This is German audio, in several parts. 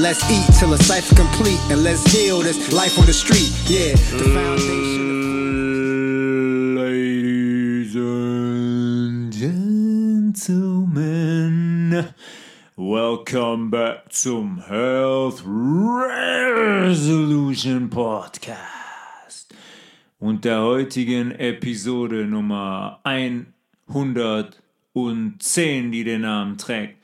let's eat till the cipher complete, and let's heal this life on the street. Yeah, the foundation. Ladies and gentlemen, welcome back zum Health Resolution Podcast und der heutigen Episode Nummer 110, die den Namen trägt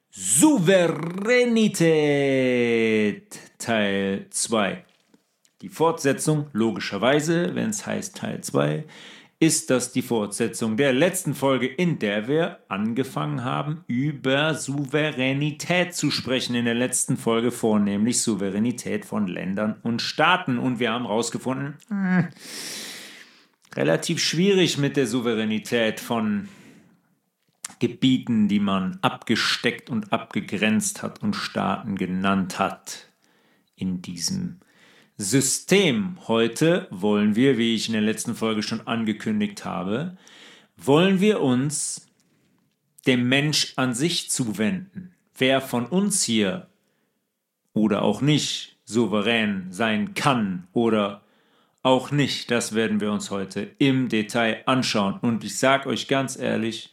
Souveränität Teil 2. Die Fortsetzung, logischerweise, wenn es heißt Teil 2, ist das die Fortsetzung der letzten Folge, in der wir angefangen haben, über Souveränität zu sprechen. In der letzten Folge vornehmlich Souveränität von Ländern und Staaten. Und wir haben herausgefunden, relativ schwierig mit der Souveränität von Gebieten, die man abgesteckt und abgegrenzt hat und Staaten genannt hat in diesem System. Heute wollen wir, wie ich in der letzten Folge schon angekündigt habe, wollen wir uns dem Mensch an sich zuwenden. Wer von uns hier oder auch nicht souverän sein kann oder auch nicht, das werden wir uns heute im Detail anschauen. Und ich sage euch ganz ehrlich,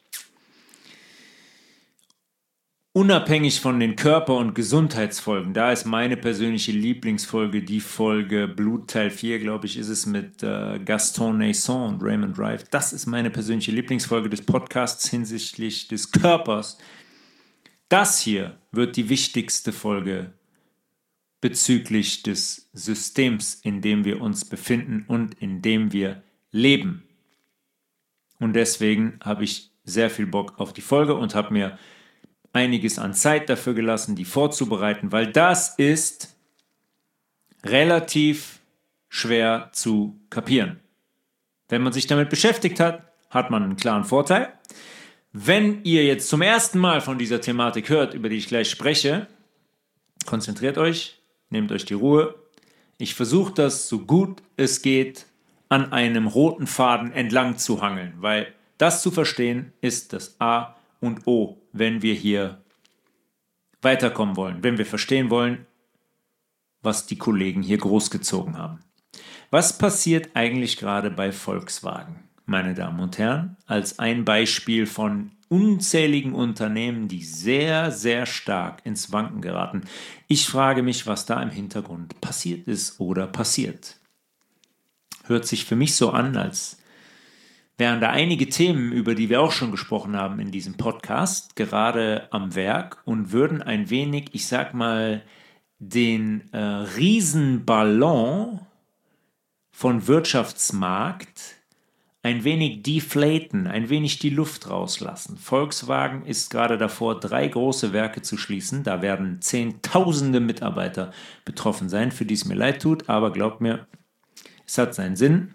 unabhängig von den Körper- und Gesundheitsfolgen, da ist meine persönliche Lieblingsfolge die Folge Blut Teil 4, glaube ich, ist es mit Gaston Naison und Raymond Rife. Das ist meine persönliche Lieblingsfolge des Podcasts hinsichtlich des Körpers. Das hier wird die wichtigste Folge bezüglich des Systems, in dem wir uns befinden und in dem wir leben. Und deswegen habe ich sehr viel Bock auf die Folge und habe mir einiges an Zeit dafür gelassen, die vorzubereiten, weil das ist relativ schwer zu kapieren. Wenn man sich damit beschäftigt hat, hat man einen klaren Vorteil. Wenn ihr jetzt zum ersten Mal von dieser Thematik hört, über die ich gleich spreche, konzentriert euch, nehmt euch die Ruhe. Ich versuche das so gut es geht an einem roten Faden entlang zu hangeln, weil das zu verstehen ist das A und O, wenn wir hier weiterkommen wollen, wenn wir verstehen wollen, was die Kollegen hier großgezogen haben. Was passiert eigentlich gerade bei Volkswagen, meine Damen und Herren, als ein Beispiel von unzähligen Unternehmen, die sehr, sehr stark ins Wanken geraten? Ich frage mich, was da im Hintergrund passiert ist oder passiert. Hört sich für mich so an, als wären da einige Themen, über die wir auch schon gesprochen haben in diesem Podcast, gerade am Werk und würden ein wenig, ich sag mal, den Riesenballon von Wirtschaftsmarkt ein wenig deflaten, ein wenig die Luft rauslassen. Volkswagen ist gerade davor, 3 große Werke zu schließen. Da werden Zehntausende Mitarbeiter betroffen sein, für die es mir leid tut, aber glaubt mir, es hat seinen Sinn.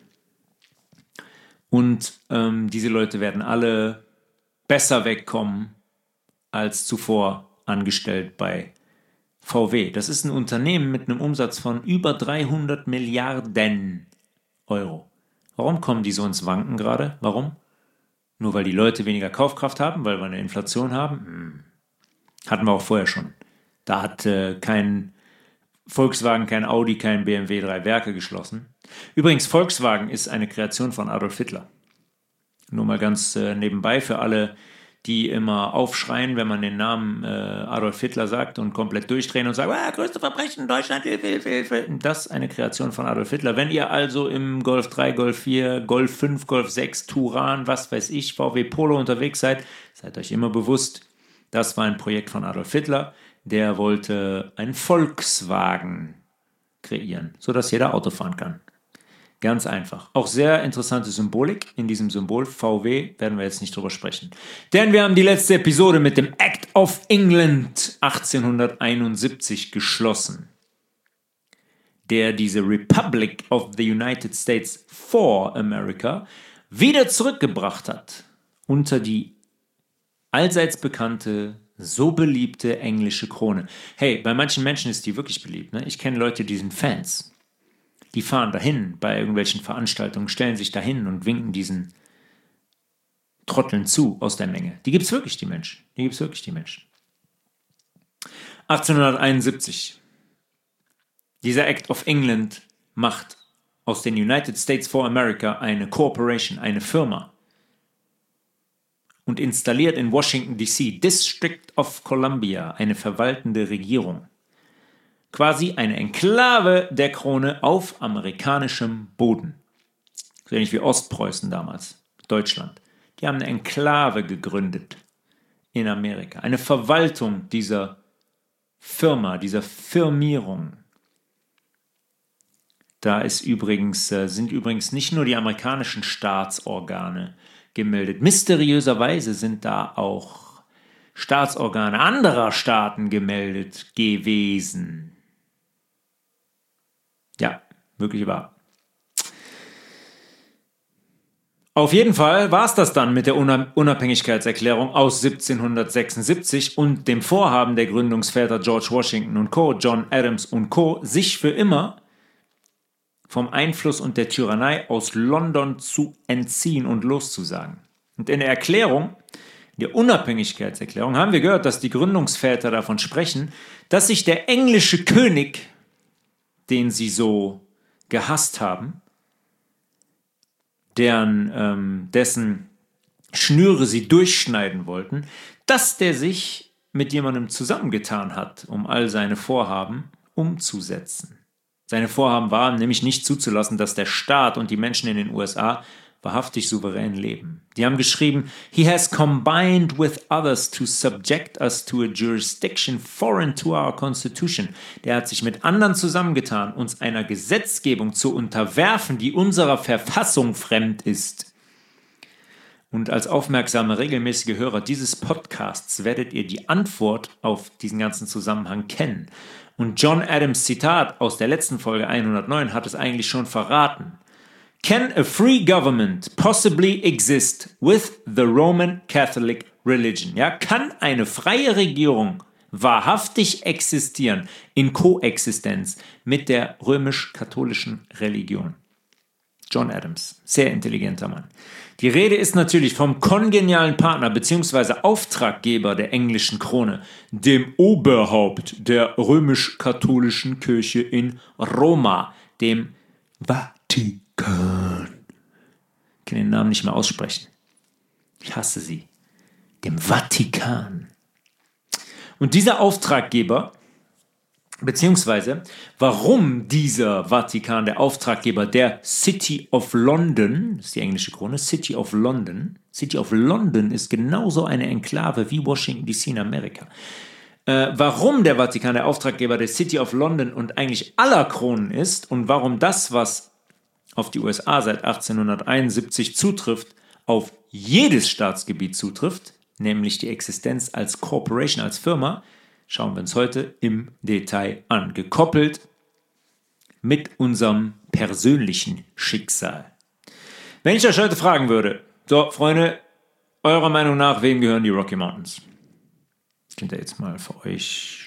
Und diese Leute werden alle besser wegkommen als zuvor angestellt bei VW. Das ist ein Unternehmen mit einem Umsatz von über 300 Milliarden Euro. Warum kommen die so ins Wanken gerade? Warum? Nur weil die Leute weniger Kaufkraft haben, weil wir eine Inflation haben? Hatten wir auch vorher schon. Da hat kein Volkswagen, kein Audi, kein BMW 3 Werke geschlossen. Übrigens, Volkswagen ist eine Kreation von Adolf Hitler. Nur mal ganz nebenbei für alle, die immer aufschreien, wenn man den Namen Adolf Hitler sagt und komplett durchdrehen und sagen, größte Verbrechen in Deutschland, Hilfe. Das ist eine Kreation von Adolf Hitler. Wenn ihr also im Golf 3, Golf 4, Golf 5, Golf 6, Turan, was weiß ich, VW Polo unterwegs seid euch immer bewusst, das war ein Projekt von Adolf Hitler. Der wollte einen Volkswagen kreieren, sodass jeder Auto fahren kann. Ganz einfach. Auch sehr interessante Symbolik in diesem Symbol. VW werden wir jetzt nicht drüber sprechen. Denn wir haben die letzte Episode mit dem Act of England 1871 geschlossen, der diese Republic of the United States for America wieder zurückgebracht hat unter die allseits bekannte, so beliebte englische Krone. Hey, bei manchen Menschen ist die wirklich beliebt. Ne? Ich kenne Leute, die sind Fans. Die fahren dahin bei irgendwelchen Veranstaltungen, stellen sich dahin und winken diesen Trotteln zu aus der Menge. Die gibt es wirklich, die Menschen. 1871 Dieser Act of England macht aus den United States for America eine Corporation, eine Firma, und installiert in Washington D.C. District of Columbia eine verwaltende Regierung. Quasi eine Enklave der Krone auf amerikanischem Boden. So ähnlich wie Ostpreußen damals, Deutschland. Die haben eine Enklave gegründet in Amerika. Eine Verwaltung dieser Firma, dieser Firmierung. Da sind übrigens nicht nur die amerikanischen Staatsorgane gemeldet. Mysteriöserweise sind da auch Staatsorgane anderer Staaten gemeldet gewesen. Ja, wirklich wahr. Auf jeden Fall war es das dann mit der Unabhängigkeitserklärung aus 1776 und dem Vorhaben der Gründungsväter George Washington und Co., John Adams und Co., sich für immer vom Einfluss und der Tyrannei aus London zu entziehen und loszusagen. Und in der Erklärung, in der Unabhängigkeitserklärung, haben wir gehört, dass die Gründungsväter davon sprechen, dass sich der englische König, den sie so gehasst haben, dessen Schnüre sie durchschneiden wollten, dass der sich mit jemandem zusammengetan hat, um all seine Vorhaben umzusetzen. Seine Vorhaben waren nämlich nicht zuzulassen, dass der Staat und die Menschen in den USA wahrhaftig souverän leben. Die haben geschrieben, he has combined with others to subject us to a jurisdiction foreign to our constitution. Der hat sich mit anderen zusammengetan, uns einer Gesetzgebung zu unterwerfen, die unserer Verfassung fremd ist. Und als aufmerksame, regelmäßige Hörer dieses Podcasts werdet ihr die Antwort auf diesen ganzen Zusammenhang kennen. Und John Adams' Zitat aus der letzten Folge 109 hat es eigentlich schon verraten. Can a free government possibly exist with the Roman Catholic religion? Ja, kann eine freie Regierung wahrhaftig existieren in Koexistenz mit der römisch-katholischen Religion? John Adams, sehr intelligenter Mann. Die Rede ist natürlich vom kongenialen Partner bzw. Auftraggeber der englischen Krone, dem Oberhaupt der römisch-katholischen Kirche in Roma, dem Vatikan. Ich kann den Namen nicht mehr aussprechen. Ich hasse sie. Dem Vatikan. Und dieser Auftraggeber, beziehungsweise warum dieser Vatikan der Auftraggeber der City of London, das ist die englische Krone, City of London ist genauso eine Enklave wie Washington D.C. in Amerika. Warum der Vatikan der Auftraggeber der City of London und eigentlich aller Kronen ist und warum das, was auf die USA seit 1871 zutrifft, auf jedes Staatsgebiet zutrifft, nämlich die Existenz als Corporation, als Firma, schauen wir uns heute im Detail an, gekoppelt mit unserem persönlichen Schicksal. Wenn ich euch heute fragen würde, so Freunde, eurer Meinung nach, wem gehören die Rocky Mountains? Das könnt ihr jetzt mal für euch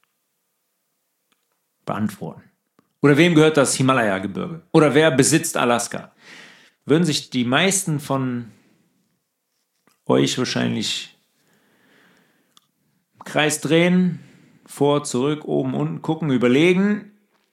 beantworten. Oder wem gehört das Himalaya-Gebirge? Oder wer besitzt Alaska? Würden sich die meisten von euch wahrscheinlich im Kreis drehen, vor, zurück, oben, unten gucken, überlegen.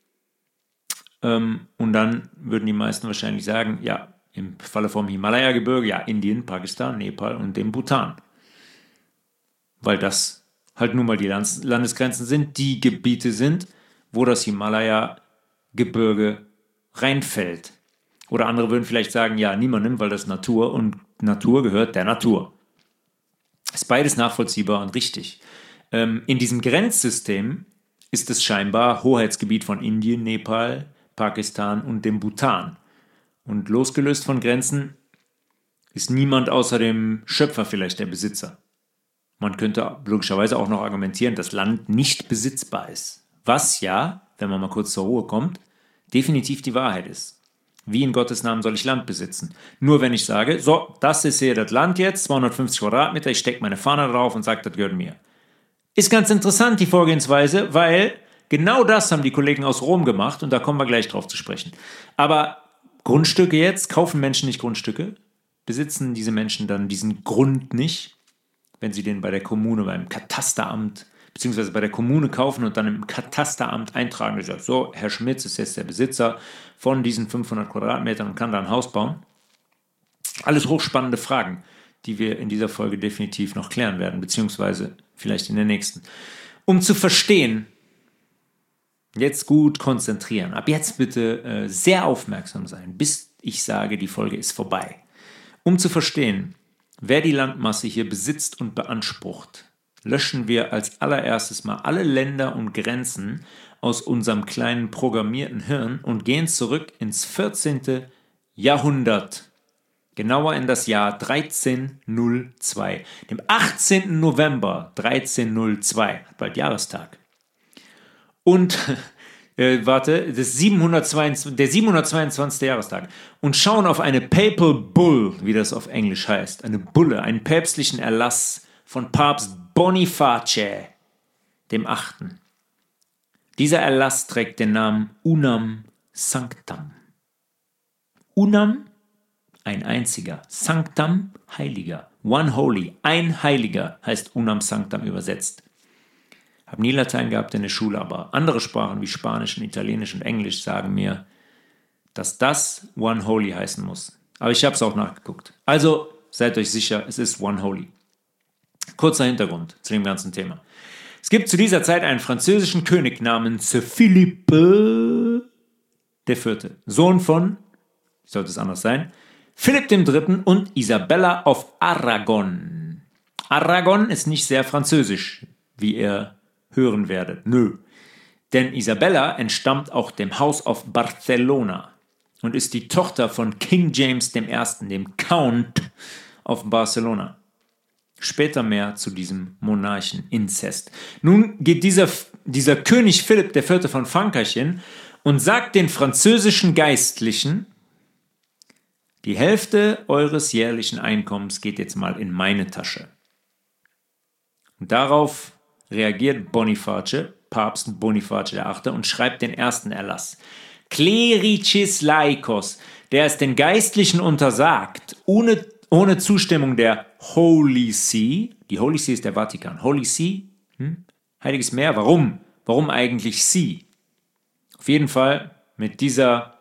Und dann würden die meisten wahrscheinlich sagen, ja, im Falle vom Himalaya-Gebirge, ja, Indien, Pakistan, Nepal und dem Bhutan. Weil das halt nun mal die Landesgrenzen sind, die Gebiete sind, wo das Himalaya-Gebirge reinfällt. Oder andere würden vielleicht sagen, ja, niemandem, weil das Natur und Natur gehört der Natur. Ist beides nachvollziehbar und richtig. In diesem Grenzsystem ist es scheinbar Hoheitsgebiet von Indien, Nepal, Pakistan und dem Bhutan. Und losgelöst von Grenzen ist niemand außer dem Schöpfer vielleicht der Besitzer. Man könnte logischerweise auch noch argumentieren, dass Land nicht besitzbar ist. Was ja, wenn man mal kurz zur Ruhe kommt, definitiv die Wahrheit ist. Wie in Gottes Namen soll ich Land besitzen? Nur wenn ich sage, so, das ist hier das Land jetzt, 250 Quadratmeter, ich stecke meine Fahne drauf und sage, das gehört mir. Ist ganz interessant, die Vorgehensweise, weil genau das haben die Kollegen aus Rom gemacht und da kommen wir gleich drauf zu sprechen. Aber Grundstücke jetzt, kaufen Menschen nicht Grundstücke? Besitzen diese Menschen dann diesen Grund nicht, wenn sie den bei der Kommune, beim Katasteramt, beziehungsweise bei der Kommune kaufen und dann im Katasteramt eintragen. Ich sage, so, Herr Schmitz ist jetzt der Besitzer von diesen 500 Quadratmetern und kann da ein Haus bauen. Alles hochspannende Fragen, die wir in dieser Folge definitiv noch klären werden, beziehungsweise vielleicht in der nächsten. Um zu verstehen, jetzt gut konzentrieren, ab jetzt bitte sehr aufmerksam sein, bis ich sage, die Folge ist vorbei. Um zu verstehen, wer die Landmasse hier besitzt und beansprucht, löschen wir als allererstes mal alle Länder und Grenzen aus unserem kleinen programmierten Hirn und gehen zurück ins 14. Jahrhundert. Genauer in das Jahr 1302, dem 18. November 1302, hat bald Jahrestag. Und, der 722. Jahrestag. Und schauen auf eine Papal Bull, wie das auf Englisch heißt, eine Bulle, einen päpstlichen Erlass von Papst Boniface dem 8. Dieser Erlass trägt den Namen Unam Sanctam. Unam, ein einziger. Sanctam, Heiliger. One Holy, ein Heiliger, heißt Unam Sanctam übersetzt. Habe nie Latein gehabt in der Schule, aber andere Sprachen wie Spanisch und Italienisch und Englisch sagen mir, dass das One Holy heißen muss. Aber ich habe es auch nachgeguckt. Also seid euch sicher, es ist One Holy. Kurzer Hintergrund zu dem ganzen Thema. Es gibt zu dieser Zeit einen französischen König namens Philippe IV., Sohn von, sollte es anders sein, Philipp III. Und Isabella of Aragon. Aragon ist nicht sehr französisch, wie ihr hören werdet. Nö. Denn Isabella entstammt auch dem House of Barcelona und ist die Tochter von King James I., dem Count of Barcelona. Später mehr zu diesem Monarcheninzest. Nun geht dieser König Philipp IV. Von Frankreich hin und sagt den französischen Geistlichen, die Hälfte eures jährlichen Einkommens geht jetzt mal in meine Tasche. Und darauf reagiert Boniface, Papst Boniface VIII. Und schreibt den ersten Erlass. Clericis laicos, der es den Geistlichen untersagt, ohne Zustimmung der Holy See, die Holy See ist der Vatikan, Holy See, Heiliges Meer, warum? Warum eigentlich See? Auf jeden Fall mit dieser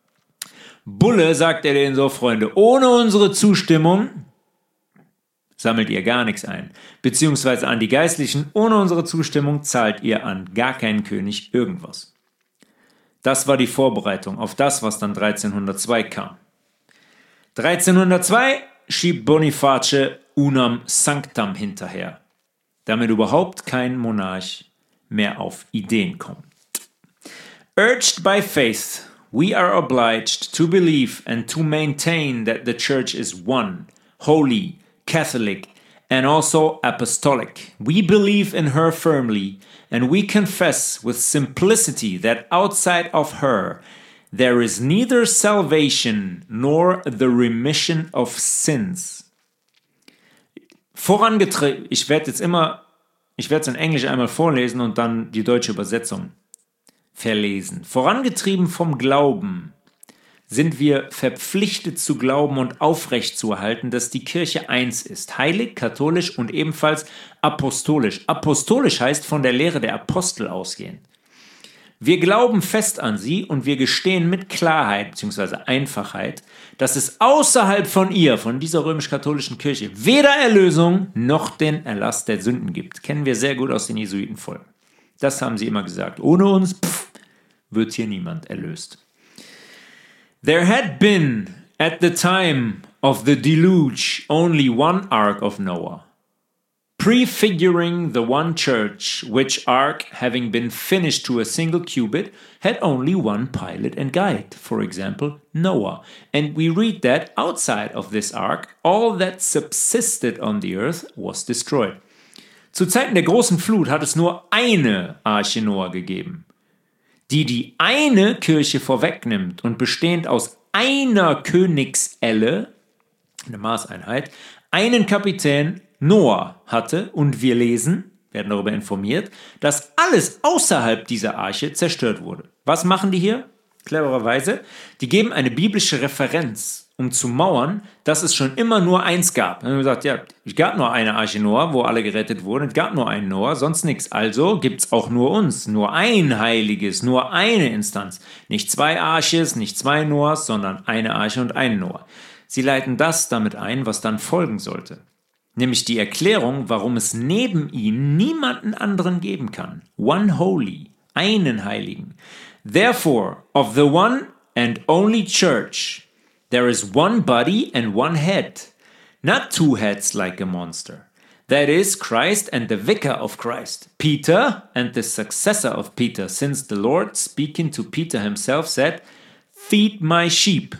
Bulle sagt er denen so, Freunde, ohne unsere Zustimmung sammelt ihr gar nichts ein. Beziehungsweise an die Geistlichen, ohne unsere Zustimmung zahlt ihr an gar keinen König irgendwas. Das war die Vorbereitung auf das, was dann 1302 kam. 1302 schiebt Boniface Unam Sanctam hinterher, damit überhaupt kein Monarch mehr auf Ideen kommt. Urged by faith, we are obliged to believe and to maintain that the Church is one, holy, Catholic, and also apostolic. We believe in her firmly, and we confess with simplicity that outside of her there is neither salvation nor the remission of sins. Vorangetrieben, ich werde es in Englisch einmal vorlesen und dann die deutsche Übersetzung verlesen. Vorangetrieben vom Glauben sind wir verpflichtet zu glauben und aufrechtzuerhalten, dass die Kirche eins ist, heilig, katholisch und ebenfalls apostolisch. Apostolisch heißt von der Lehre der Apostel ausgehen. Wir glauben fest an sie und wir gestehen mit Klarheit bzw. Einfachheit, dass es außerhalb von ihr, von dieser römisch-katholischen Kirche, weder Erlösung noch den Erlass der Sünden gibt. Kennen wir sehr gut aus den Jesuitenfolgen. Das haben sie immer gesagt. Ohne uns wird hier niemand erlöst. There had been, at the time of the deluge, only one ark of Noah, prefiguring the one church, which ark, having been finished to a single cubit, had only one pilot and guide, for example, Noah. And we read that outside of this ark, all that subsisted on the earth was destroyed. Zu Zeiten der großen Flut hat es nur eine Arche Noah gegeben, die eine Kirche vorwegnimmt und bestehend aus einer Königselle, eine Maßeinheit, einen Kapitän Noah hatte, und wir lesen, werden darüber informiert, dass alles außerhalb dieser Arche zerstört wurde. Was machen die hier? Clevererweise, die geben eine biblische Referenz um zu mauern, dass es schon immer nur eins gab. Dann haben wir gesagt, ja, es gab nur eine Arche Noah, wo alle gerettet wurden, es gab nur einen Noah, sonst nichts. Also gibt es auch nur uns, nur ein Heiliges, nur eine Instanz. Nicht zwei Arches, nicht zwei Noahs, sondern eine Arche und ein Noah. Sie leiten das damit ein, was dann folgen sollte. Nämlich die Erklärung, warum es neben ihnen niemanden anderen geben kann. One Holy, einen Heiligen. Therefore, of the one and only church, there is one body and one head, not two heads like a monster. That is Christ and the vicar of Christ, Peter and the successor of Peter, since the Lord, speaking to Peter himself, said, "Feed my sheep."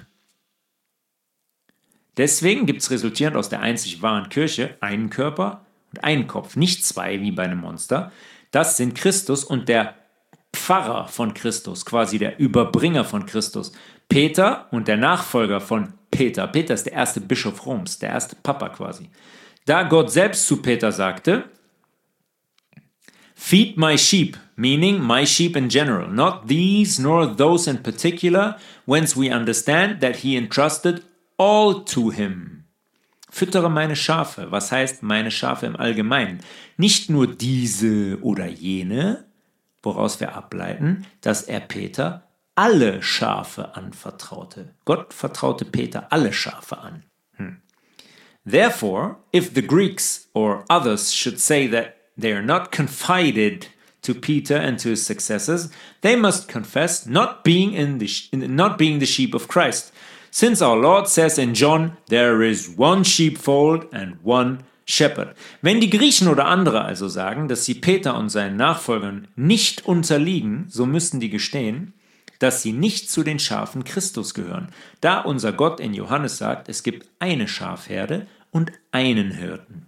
Deswegen gibt es resultierend aus der einzig wahren Kirche einen Körper und einen Kopf, nicht zwei wie bei einem Monster. Das sind Christus und der Pfarrer von Christus, quasi der Überbringer von Christus, Peter und der Nachfolger von Peter. Peter ist der erste Bischof Roms, der erste Papa quasi. Da Gott selbst zu Peter sagte, "Feed my sheep," meaning my sheep in general, not these nor those in particular, whence we understand that he entrusted all to him. Füttere meine Schafe. Was heißt meine Schafe im Allgemeinen? Nicht nur diese oder jene, woraus wir ableiten, dass er Peter alle Schafe anvertraute. Gott vertraute Peter alle Schafe an. Therefore, if the Greeks or others should say that they are not confided to Peter and to his successors, they must confess not being the sheep of Christ. Since our Lord says in John, there is one sheepfold and one shepherd. Wenn die Griechen oder andere also sagen, dass sie Peter und seinen Nachfolgern nicht unterliegen, so müssen die gestehen, dass sie nicht zu den Schafen Christus gehören, da unser Gott in Johannes sagt, es gibt eine Schafherde und einen Hirten.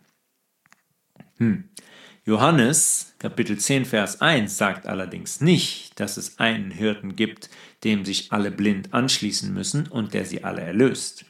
Johannes, Kapitel 10, Vers 1, sagt allerdings nicht, dass es einen Hirten gibt, dem sich alle blind anschließen müssen und der sie alle erlöst.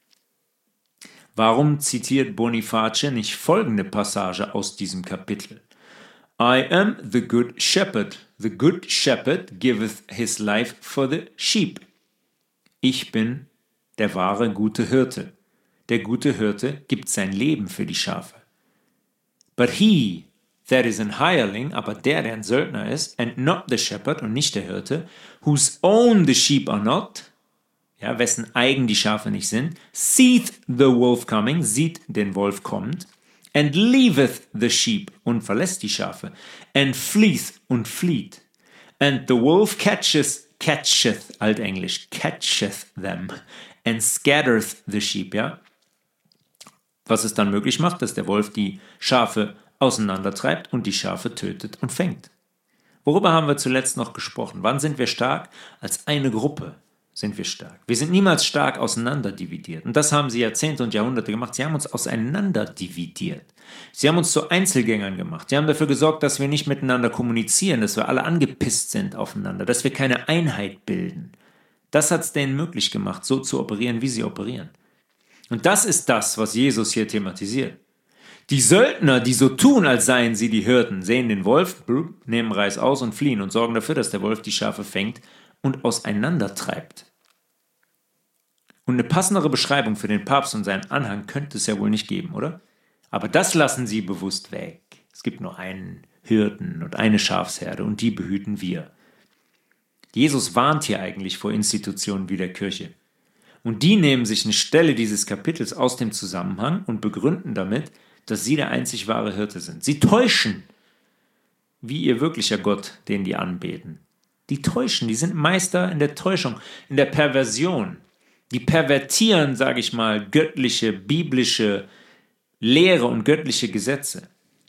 Warum zitiert Boniface nicht folgende Passage aus diesem Kapitel? I am the good shepherd. The good shepherd giveth his life for the sheep. Ich bin der wahre gute Hirte. Der gute Hirte gibt sein Leben für die Schafe. But he that is an hireling, aber der ein Söldner ist, and not the shepherd und nicht der Hirte, whose own the sheep are not, ja, wessen eigen die Schafe nicht sind, seeth the wolf coming, sieht den Wolf kommend, and leaveth the sheep und verlässt die Schafe, and fleeth und flieht, and the wolf catcheth, altenglisch, catcheth them, and scattereth the sheep, ja. Was es dann möglich macht, dass der Wolf die Schafe auseinandertreibt und die Schafe tötet und fängt. Worüber haben wir zuletzt noch gesprochen? Wann sind wir stark? Als eine Gruppe sind wir stark. Wir sind niemals stark auseinanderdividiert. Und das haben sie Jahrzehnte und Jahrhunderte gemacht. Sie haben uns auseinanderdividiert. Sie haben uns zu Einzelgängern gemacht. Sie haben dafür gesorgt, dass wir nicht miteinander kommunizieren, dass wir alle angepisst sind aufeinander, dass wir keine Einheit bilden. Das hat es denen möglich gemacht, so zu operieren, wie sie operieren. Und das ist das, was Jesus hier thematisiert. Die Söldner, die so tun, als seien sie die Hirten, sehen den Wolf, nehmen Reis aus und fliehen und sorgen dafür, dass der Wolf die Schafe fängt und auseinandertreibt. Und eine passendere Beschreibung für den Papst und seinen Anhang könnte es ja wohl nicht geben, oder? Aber das lassen sie bewusst weg. Es gibt nur einen Hirten und eine Schafsherde und die behüten wir. Jesus warnt hier eigentlich vor Institutionen wie der Kirche. Und die nehmen sich eine Stelle dieses Kapitels aus dem Zusammenhang und begründen damit, dass sie der einzig wahre Hirte sind. Sie täuschen, wie ihr wirklicher Gott, den die anbeten. Die täuschen, die sind Meister in der Täuschung, in der Perversion. Die pervertieren, sage ich mal, göttliche, biblische Lehre und göttliche Gesetze.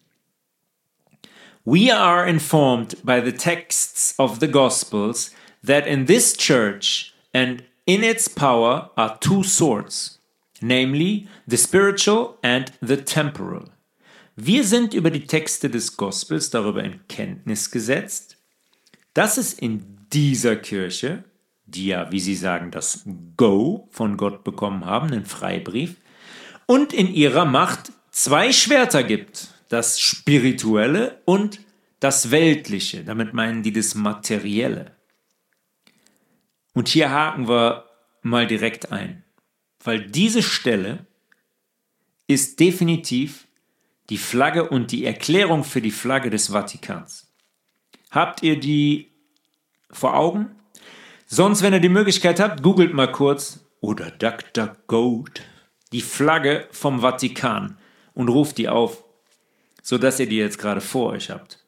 We are informed by the texts of the Gospels that in this church and in its power are two swords, namely the spiritual and the temporal. Wir sind über die Texte des Gospels darüber in Kenntnis gesetzt, dass es in dieser Kirche, die ja, wie sie sagen, das Go von Gott bekommen haben, einen Freibrief, und in ihrer Macht zwei Schwerter gibt, das Spirituelle und das Weltliche. Damit meinen die das Materielle. Und hier haken wir mal direkt ein. weil diese Stelle ist definitiv die Flagge und die Erklärung für die Flagge des Vatikans. Habt ihr die vor Augen? Sonst, wenn ihr die Möglichkeit habt, googelt mal kurz oder DuckDuckGo die Flagge vom Vatikan und ruft die auf, sodass ihr die jetzt gerade vor euch habt.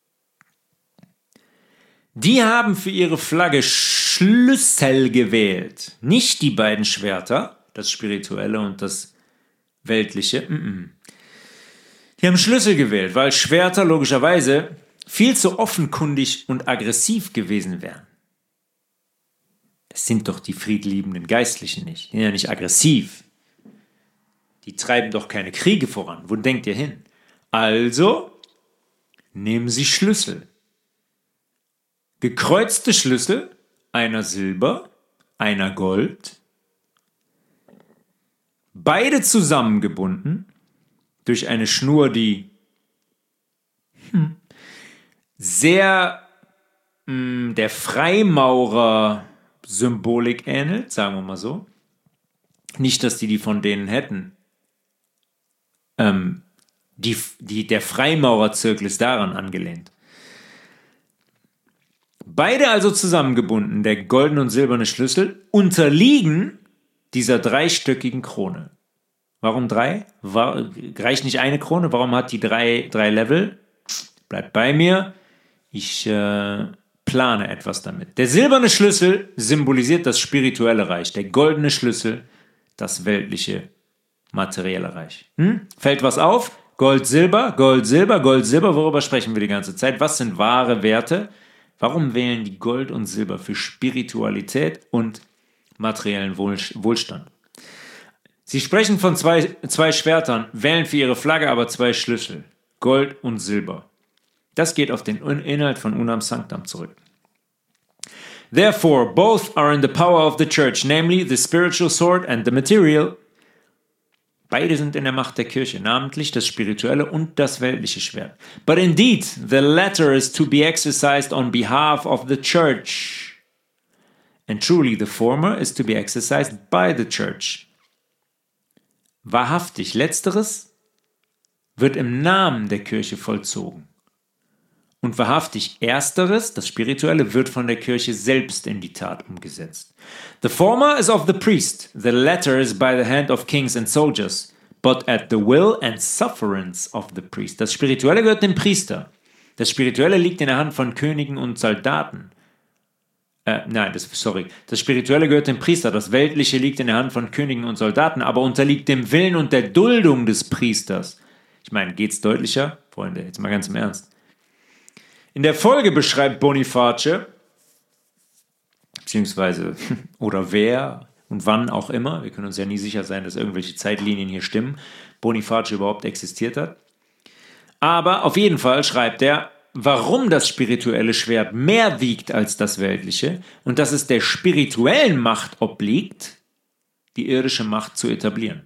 Die haben für ihre Flagge Schlüssel gewählt. Nicht die beiden Schwerter, das Spirituelle und das Weltliche. Die haben Schlüssel gewählt, weil Schwerter logischerweise viel zu offenkundig und aggressiv gewesen wären. Das sind doch die friedliebenden Geistlichen nicht. Die sind ja nicht aggressiv. Die treiben doch keine Kriege voran. Wo denkt ihr hin? Also nehmen sie Schlüssel. Gekreuzte Schlüssel, einer Silber, einer Gold. Beide zusammengebunden durch eine Schnur, die sehr der Freimaurer-Symbolik ähnelt, sagen wir mal so. Nicht, dass die von denen hätten. Der Freimaurerzirkel ist daran angelehnt. Beide also zusammengebunden, der goldene und silberne Schlüssel, unterliegen dieser dreistöckigen Krone. Warum 3? Reicht nicht eine Krone? Warum hat die drei Level? Bleibt bei mir. Ich plane etwas damit. Der silberne Schlüssel symbolisiert das spirituelle Reich. Der goldene Schlüssel das weltliche, materielle Reich. Fällt was auf? Gold, Silber, Gold, Silber, Gold, Silber. Worüber sprechen wir die ganze Zeit? Was sind wahre Werte? Warum wählen die Gold und Silber für Spiritualität und materiellen Wohlstand? Sie sprechen von zwei Schwertern, wählen für ihre Flagge aber 2 Schlüssel, Gold und Silber. Das geht auf den Inhalt von Unam Sanctam zurück. Therefore, both are in the power of the church, namely the spiritual sword and the material. Beide sind in der Macht der Kirche, namentlich das spirituelle und das weltliche Schwert. But indeed, the latter is to be exercised on behalf of the church. And truly, the former is to be exercised by the church. Wahrhaftig, letzteres wird im Namen der Kirche vollzogen. Und wahrhaftig, ersteres, das Spirituelle, wird von der Kirche selbst in die Tat umgesetzt. The former is of the priest, the latter is by the hand of kings and soldiers, but at the will and sufferance of the priest. Das Spirituelle gehört dem Priester. Das Spirituelle liegt in der Hand von Königen und Soldaten. Das Spirituelle gehört dem Priester, das Weltliche liegt in der Hand von Königen und Soldaten, aber unterliegt dem Willen und der Duldung des Priesters. Ich meine, geht's deutlicher? Freunde, jetzt mal ganz im Ernst. In der Folge beschreibt Boniface, beziehungsweise, oder wer und wann auch immer, wir können uns ja nie sicher sein, dass irgendwelche Zeitlinien hier stimmen, Boniface überhaupt existiert hat. Aber auf jeden Fall schreibt er, warum das spirituelle Schwert mehr wiegt als das weltliche und dass es der spirituellen Macht obliegt, die irdische Macht zu etablieren.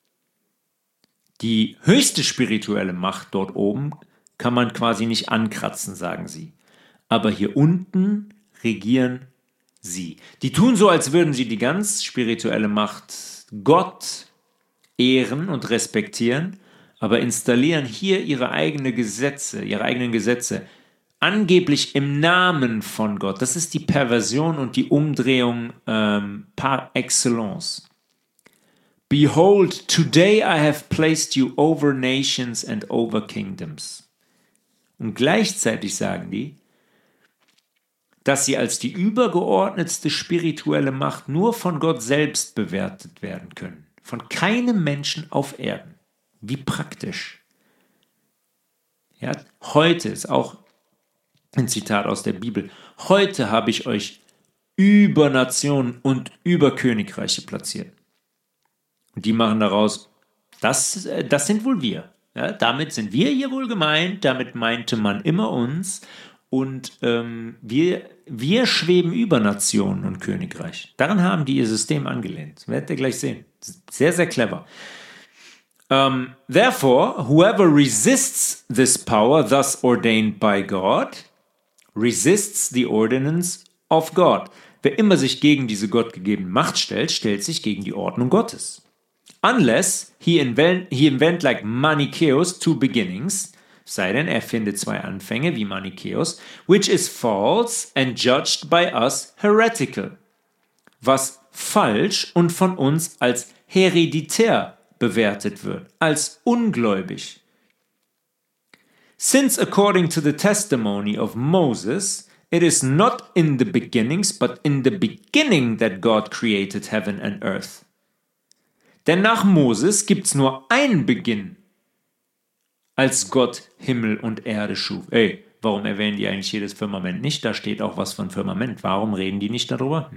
Die höchste spirituelle Macht dort oben kann man quasi nicht ankratzen, sagen sie. Aber hier unten regieren sie. Die tun so, als würden sie die ganz spirituelle Macht Gott ehren und respektieren, aber installieren hier ihre eigenen Gesetze, angeblich im Namen von Gott. Das ist die Perversion und die Umdrehung par excellence. Behold, today I have placed you over nations and over kingdoms. Und gleichzeitig sagen die, dass sie als die übergeordnetste spirituelle Macht nur von Gott selbst bewertet werden können. Von keinem Menschen auf Erden. Wie praktisch. Ja, heute ist auch ein Zitat aus der Bibel. Heute habe ich euch über Nationen und über Königreiche platziert. Und die machen daraus, das sind wohl wir. Ja, damit sind wir hier wohl gemeint, damit meinte man immer uns und wir schweben über Nationen und Königreich. Daran haben die ihr System angelehnt. Das werdet ihr gleich sehen. Sehr, sehr clever. Therefore, whoever resists this power thus ordained by God, resists the ordinance of God. Wer immer sich gegen diese gottgegebene Macht stellt, stellt sich gegen die Ordnung Gottes. Unless he invent like Manichaeos two beginnings, sei denn er findet zwei Anfänge wie Manichaeos, which is false and judged by us heretical, was falsch und von uns als hereditär bewertet wird, als ungläubig. Since according to the testimony of Moses, it is not in the beginnings, but in the beginning that God created heaven and earth. Denn nach Moses gibt's nur einen Beginn, als Gott Himmel und Erde schuf. Ey, warum erwähnen die eigentlich jedes Firmament nicht? Da steht auch was von Firmament. Warum reden die nicht darüber?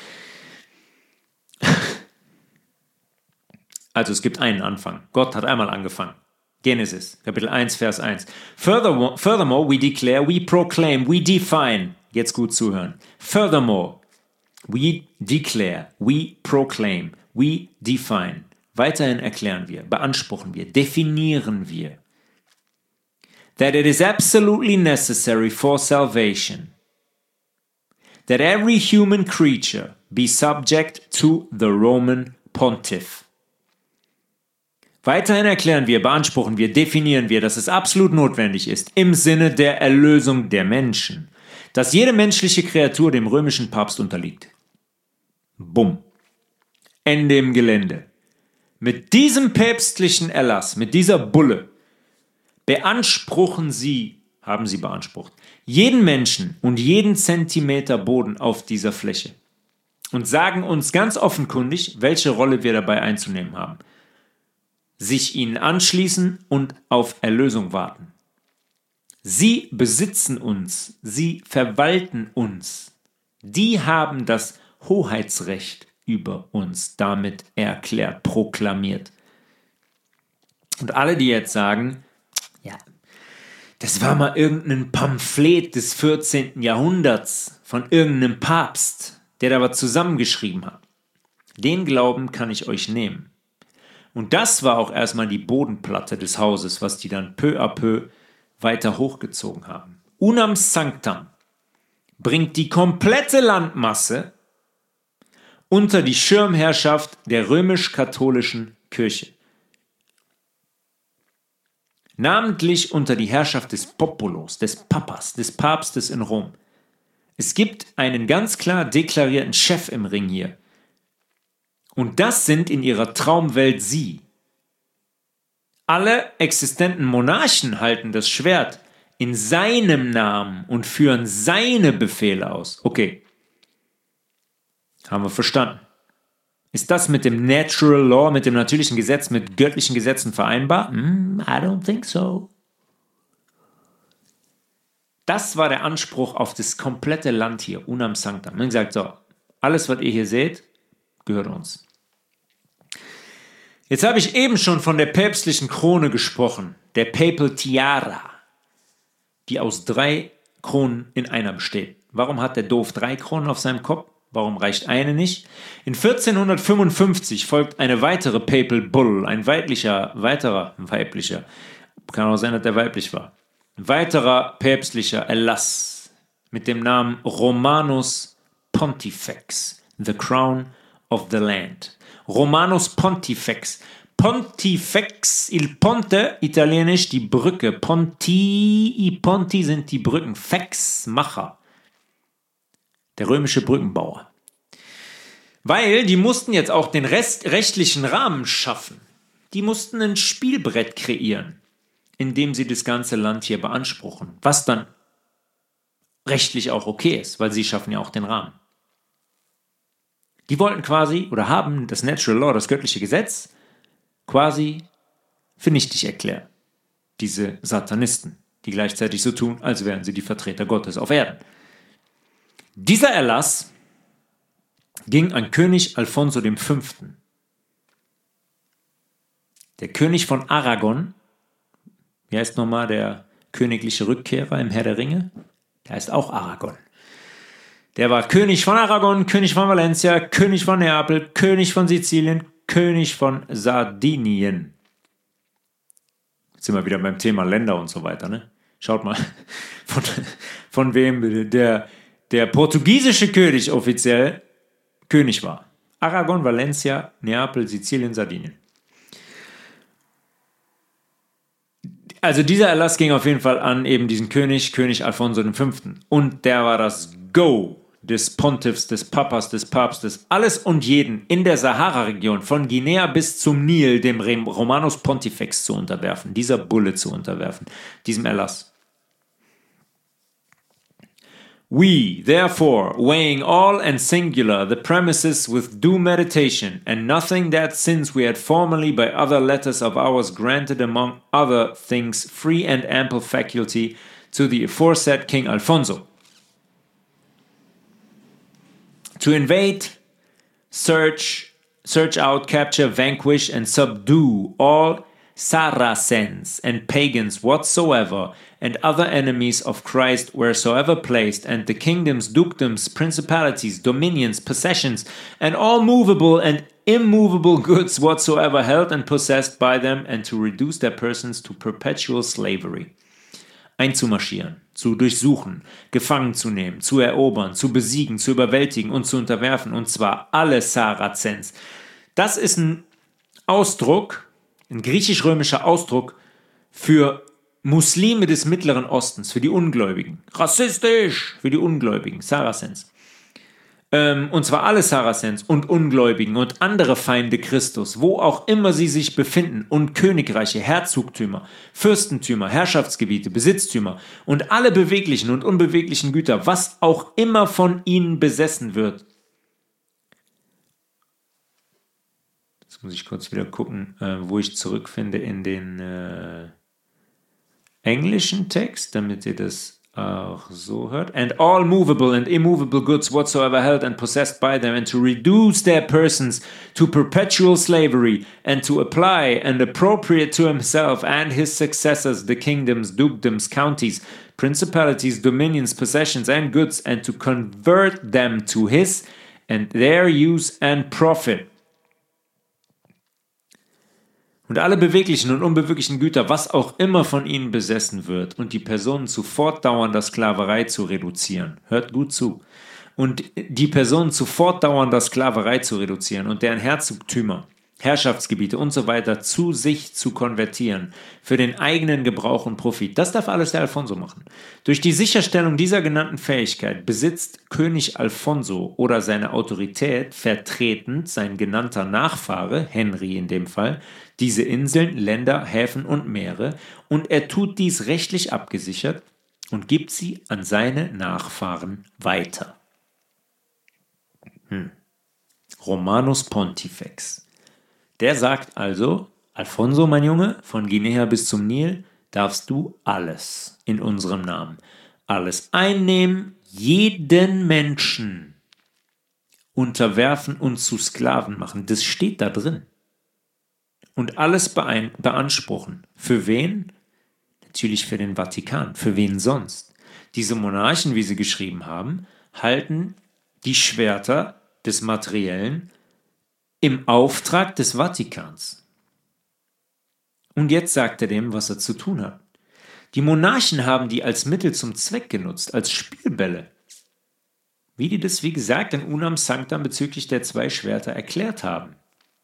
Also es gibt einen Anfang. Gott hat einmal angefangen. Genesis, Kapitel 1, Vers 1. Furthermore, we declare, we proclaim, we define. Jetzt gut zuhören. Furthermore, we declare, we proclaim, we define. Weiterhin erklären wir, beanspruchen wir, definieren wir. That it is absolutely necessary for salvation that every human creature be subject to the Roman Pontiff. Weiterhin erklären wir, beanspruchen wir, definieren wir, dass es absolut notwendig ist, im Sinne der Erlösung der Menschen, dass jede menschliche Kreatur dem römischen Papst unterliegt. Bumm. Ende im Gelände. Mit diesem päpstlichen Erlass, mit dieser Bulle, beanspruchen sie, haben sie beansprucht, jeden Menschen und jeden Zentimeter Boden auf dieser Fläche und sagen uns ganz offenkundig, welche Rolle wir dabei einzunehmen haben. Sich ihnen anschließen und auf Erlösung warten. Sie besitzen uns, sie verwalten uns. Die haben das Hoheitsrecht über uns damit erklärt, proklamiert. Und alle, die jetzt sagen, ja, das war mal irgendein Pamphlet des 14. Jahrhunderts von irgendeinem Papst, der da was zusammengeschrieben hat. Den Glauben kann ich euch nehmen. Und das war auch erstmal die Bodenplatte des Hauses, was die dann peu à peu weiter hochgezogen haben. Unam Sanctam bringt die komplette Landmasse unter die Schirmherrschaft der römisch-katholischen Kirche. Namentlich unter die Herrschaft des Populos, des Papas, des Papstes in Rom. Es gibt einen ganz klar deklarierten Chef im Ring hier. Und das sind in ihrer Traumwelt sie. Alle existenten Monarchen halten das Schwert in seinem Namen und führen seine Befehle aus. Okay. Haben wir verstanden. Ist das mit dem Natural Law, mit dem natürlichen Gesetz, mit göttlichen Gesetzen vereinbar? I don't think so. Das war der Anspruch auf das komplette Land hier, Unam Sanctam. Man sagt so, alles, was ihr hier seht, gehört uns. Jetzt habe ich eben schon von der päpstlichen Krone gesprochen, der Papal Tiara, die aus 3 Kronen in einer besteht. Warum hat der Doof 3 Kronen auf seinem Kopf? Warum reicht eine nicht? In 1455 folgt eine weitere Papal Bull, ein weiterer weiblicher, kann auch sein, dass der weiblich war, ein weiterer päpstlicher Erlass mit dem Namen Romanus Pontifex, the Crown of the Land. Romanus Pontifex. Pontifex, il ponte, italienisch die Brücke. I ponti sind die Brücken. Fex, Macher. Der römische Brückenbauer. Weil die mussten jetzt auch den rechtlichen Rahmen schaffen. Die mussten ein Spielbrett kreieren, in dem sie das ganze Land hier beanspruchen. Was dann rechtlich auch okay ist, weil sie schaffen ja auch den Rahmen. Die wollten quasi oder haben das Natural Law, das göttliche Gesetz, quasi für nichtig erklären. Diese Satanisten, die gleichzeitig so tun, als wären sie die Vertreter Gottes auf Erden. Dieser Erlass ging an König Alfonso V. Der König von Aragon, wie heißt nochmal der königliche Rückkehrer im Herr der Ringe? Der heißt auch Aragon. Der war König von Aragon, König von Valencia, König von Neapel, König von Sizilien, König von Sardinien. Jetzt sind wir wieder beim Thema Länder und so weiter, ne? Schaut mal, von wem der der portugiesische König offiziell König war. Aragon, Valencia, Neapel, Sizilien, Sardinien. Also dieser Erlass ging auf jeden Fall an eben diesen König Alfonso V. Und der war das Go des Pontiffs, des Papas, des Papstes, alles und jeden in der Sahara-Region von Guinea bis zum Nil dem Romanus Pontifex zu unterwerfen, dieser Bulle zu unterwerfen, diesem Erlass. We, therefore, weighing all and singular the premises with due meditation, and nothing that since we had formerly by other letters of ours granted among other things free and ample faculty to the aforesaid King Alfonso, to invade, search out, capture, vanquish, and subdue all Saracens and pagans whatsoever, and other enemies of Christ wheresoever placed, and the kingdoms, dukedoms, principalities, dominions, possessions, and all movable and immovable goods whatsoever held and possessed by them, and to reduce their persons to perpetual slavery. Einzumarschieren, zu durchsuchen, gefangen zu nehmen, zu erobern, zu besiegen, zu überwältigen und zu unterwerfen, und zwar alle Sarazens. Das ist ein Ausdruck, ein griechisch-römischer Ausdruck für Muslime des Mittleren Ostens, für die Ungläubigen. Rassistisch für die Ungläubigen, Sarazens. Und zwar alle Sarazens und Ungläubigen und andere Feinde Christus, wo auch immer sie sich befinden, und Königreiche, Herzogtümer, Fürstentümer, Herrschaftsgebiete, Besitztümer und alle beweglichen und unbeweglichen Güter, was auch immer von ihnen besessen wird. Jetzt muss ich kurz wieder gucken, wo ich zurückfinde in den englischen Text, damit ihr das auch so hört. And all movable and immovable goods whatsoever held and possessed by them, and to reduce their persons to perpetual slavery, and to apply and appropriate to himself and his successors the kingdoms, dukedoms, counties, principalities, dominions, possessions, and goods, and to convert them to his and their use and profit. Und alle beweglichen und unbeweglichen Güter, was auch immer von ihnen besessen wird, und die Personen zu fortdauernder Sklaverei zu reduzieren. Hört gut zu. Und die Personen zu fortdauernder Sklaverei zu reduzieren und deren Herzogtümer, Herrschaftsgebiete und so weiter zu sich zu konvertieren, für den eigenen Gebrauch und Profit. Das darf alles der Alfonso machen. Durch die Sicherstellung dieser genannten Fähigkeit besitzt König Alfonso oder seine Autorität vertretend sein genannter Nachfahre, Henry in dem Fall, diese Inseln, Länder, Häfen und Meere, und er tut dies rechtlich abgesichert und gibt sie an seine Nachfahren weiter. Romanus Pontifex. Der sagt also, Alfonso, mein Junge, von Guinea bis zum Nil darfst du alles in unserem Namen. Alles einnehmen, jeden Menschen unterwerfen und zu Sklaven machen. Das steht da drin. Und alles beanspruchen. Für wen? Natürlich für den Vatikan. Für wen sonst? Diese Monarchen, wie sie geschrieben haben, halten die Schwerter des Materiellen im Auftrag des Vatikans. Und jetzt sagt er dem, was er zu tun hat. Die Monarchen haben die als Mittel zum Zweck genutzt, als Spielbälle. Wie die das, wie gesagt, in Unam Sanctam bezüglich der 2 Schwerter erklärt haben.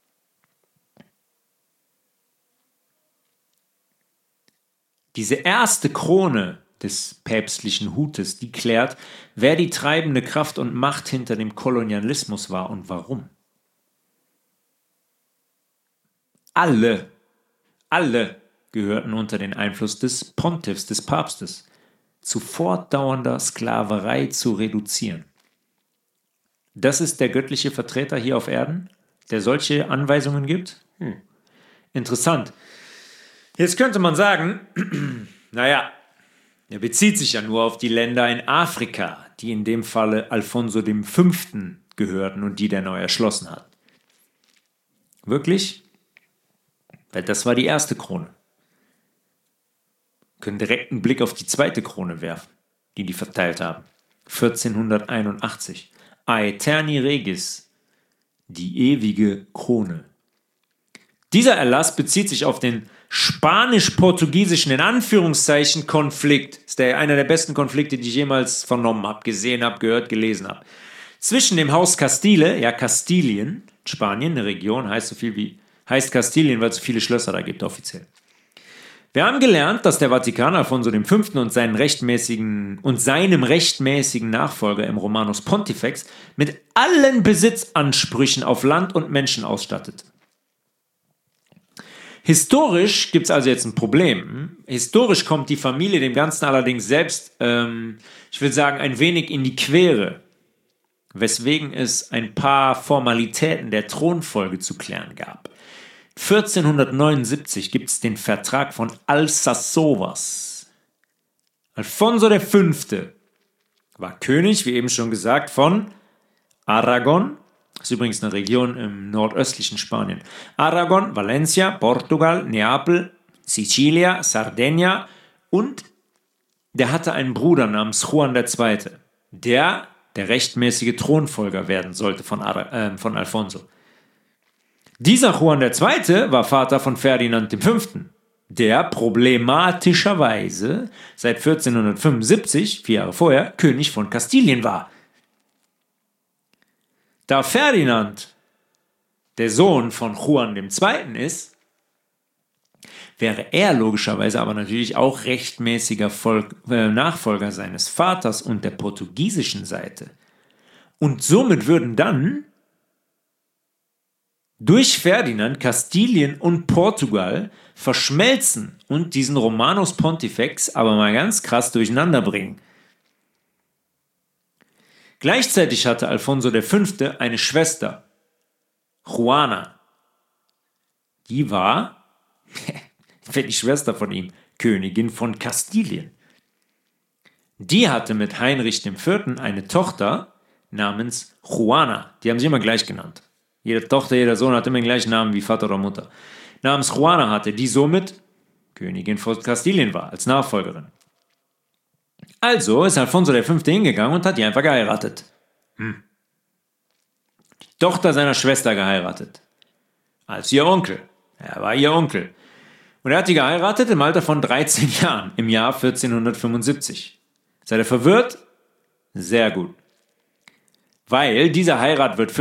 Diese erste Krone des päpstlichen Hutes, die klärt, wer die treibende Kraft und Macht hinter dem Kolonialismus war und warum. Alle gehörten unter den Einfluss des Pontiffs, des Papstes, zu fortdauernder Sklaverei zu reduzieren. Das ist der göttliche Vertreter hier auf Erden, der solche Anweisungen gibt? Interessant. Jetzt könnte man sagen, naja, er bezieht sich ja nur auf die Länder in Afrika, die in dem Falle Alfonso V. gehörten und die der neu erschlossen hat. Wirklich? Weil das war die erste Krone. Wir können direkt einen Blick auf die zweite Krone werfen, die verteilt haben. 1481. Aeterni Regis, die ewige Krone. Dieser Erlass bezieht sich auf den spanisch-portugiesischen, in Anführungszeichen, Konflikt. Das ist einer der besten Konflikte, die ich jemals vernommen habe, gesehen habe, gehört, gelesen habe. Zwischen dem Haus Castile, ja Kastilien, Spanien, eine Region, heißt Kastilien, weil es so viele Schlösser da gibt, offiziell. Wir haben gelernt, dass der Vatikan Alfonso V. und seinem rechtmäßigen Nachfolger im Romanus Pontifex mit allen Besitzansprüchen auf Land und Menschen ausstattet. Historisch gibt es also jetzt ein Problem. Historisch kommt die Familie dem Ganzen allerdings selbst, ich will sagen, ein wenig in die Quere, weswegen es ein paar Formalitäten der Thronfolge zu klären gab. 1479 gibt es den Vertrag von Alsasovas. Alfonso V. war König, wie eben schon gesagt, von Aragon. Das ist übrigens eine Region im nordöstlichen Spanien. Aragon, Valencia, Portugal, Neapel, Sicilia, Sardegna und der hatte einen Bruder namens Juan II., der rechtmäßige Thronfolger werden sollte von Alfonso. Dieser Juan II. War Vater von Ferdinand V., der problematischerweise seit 1475, 4 Jahre vorher, König von Kastilien war. Da Ferdinand der Sohn von Juan II. Ist, wäre er logischerweise aber natürlich auch rechtmäßiger Nachfolger seines Vaters und der portugiesischen Seite. Und somit würden dann durch Ferdinand Kastilien und Portugal verschmelzen und diesen Romanus Pontifex aber mal ganz krass durcheinander bringen. Gleichzeitig hatte Alfonso V. eine Schwester, Juana. Die war, die Schwester von ihm, Königin von Kastilien. Die hatte mit Heinrich IV. Eine Tochter namens Juana. Die haben sie immer gleich genannt. Jede Tochter, jeder Sohn hat immer den gleichen Namen wie Vater oder Mutter. Namens Juana hatte, die somit Königin von Kastilien war, als Nachfolgerin. Also ist Alfonso V. hingegangen und hat die einfach geheiratet. Die Tochter seiner Schwester geheiratet. Als ihr Onkel. Er war ihr Onkel. Und er hat die geheiratet im Alter von 13 Jahren, im Jahr 1475. Seid ihr verwirrt? Sehr gut. Weil diese Heirat wird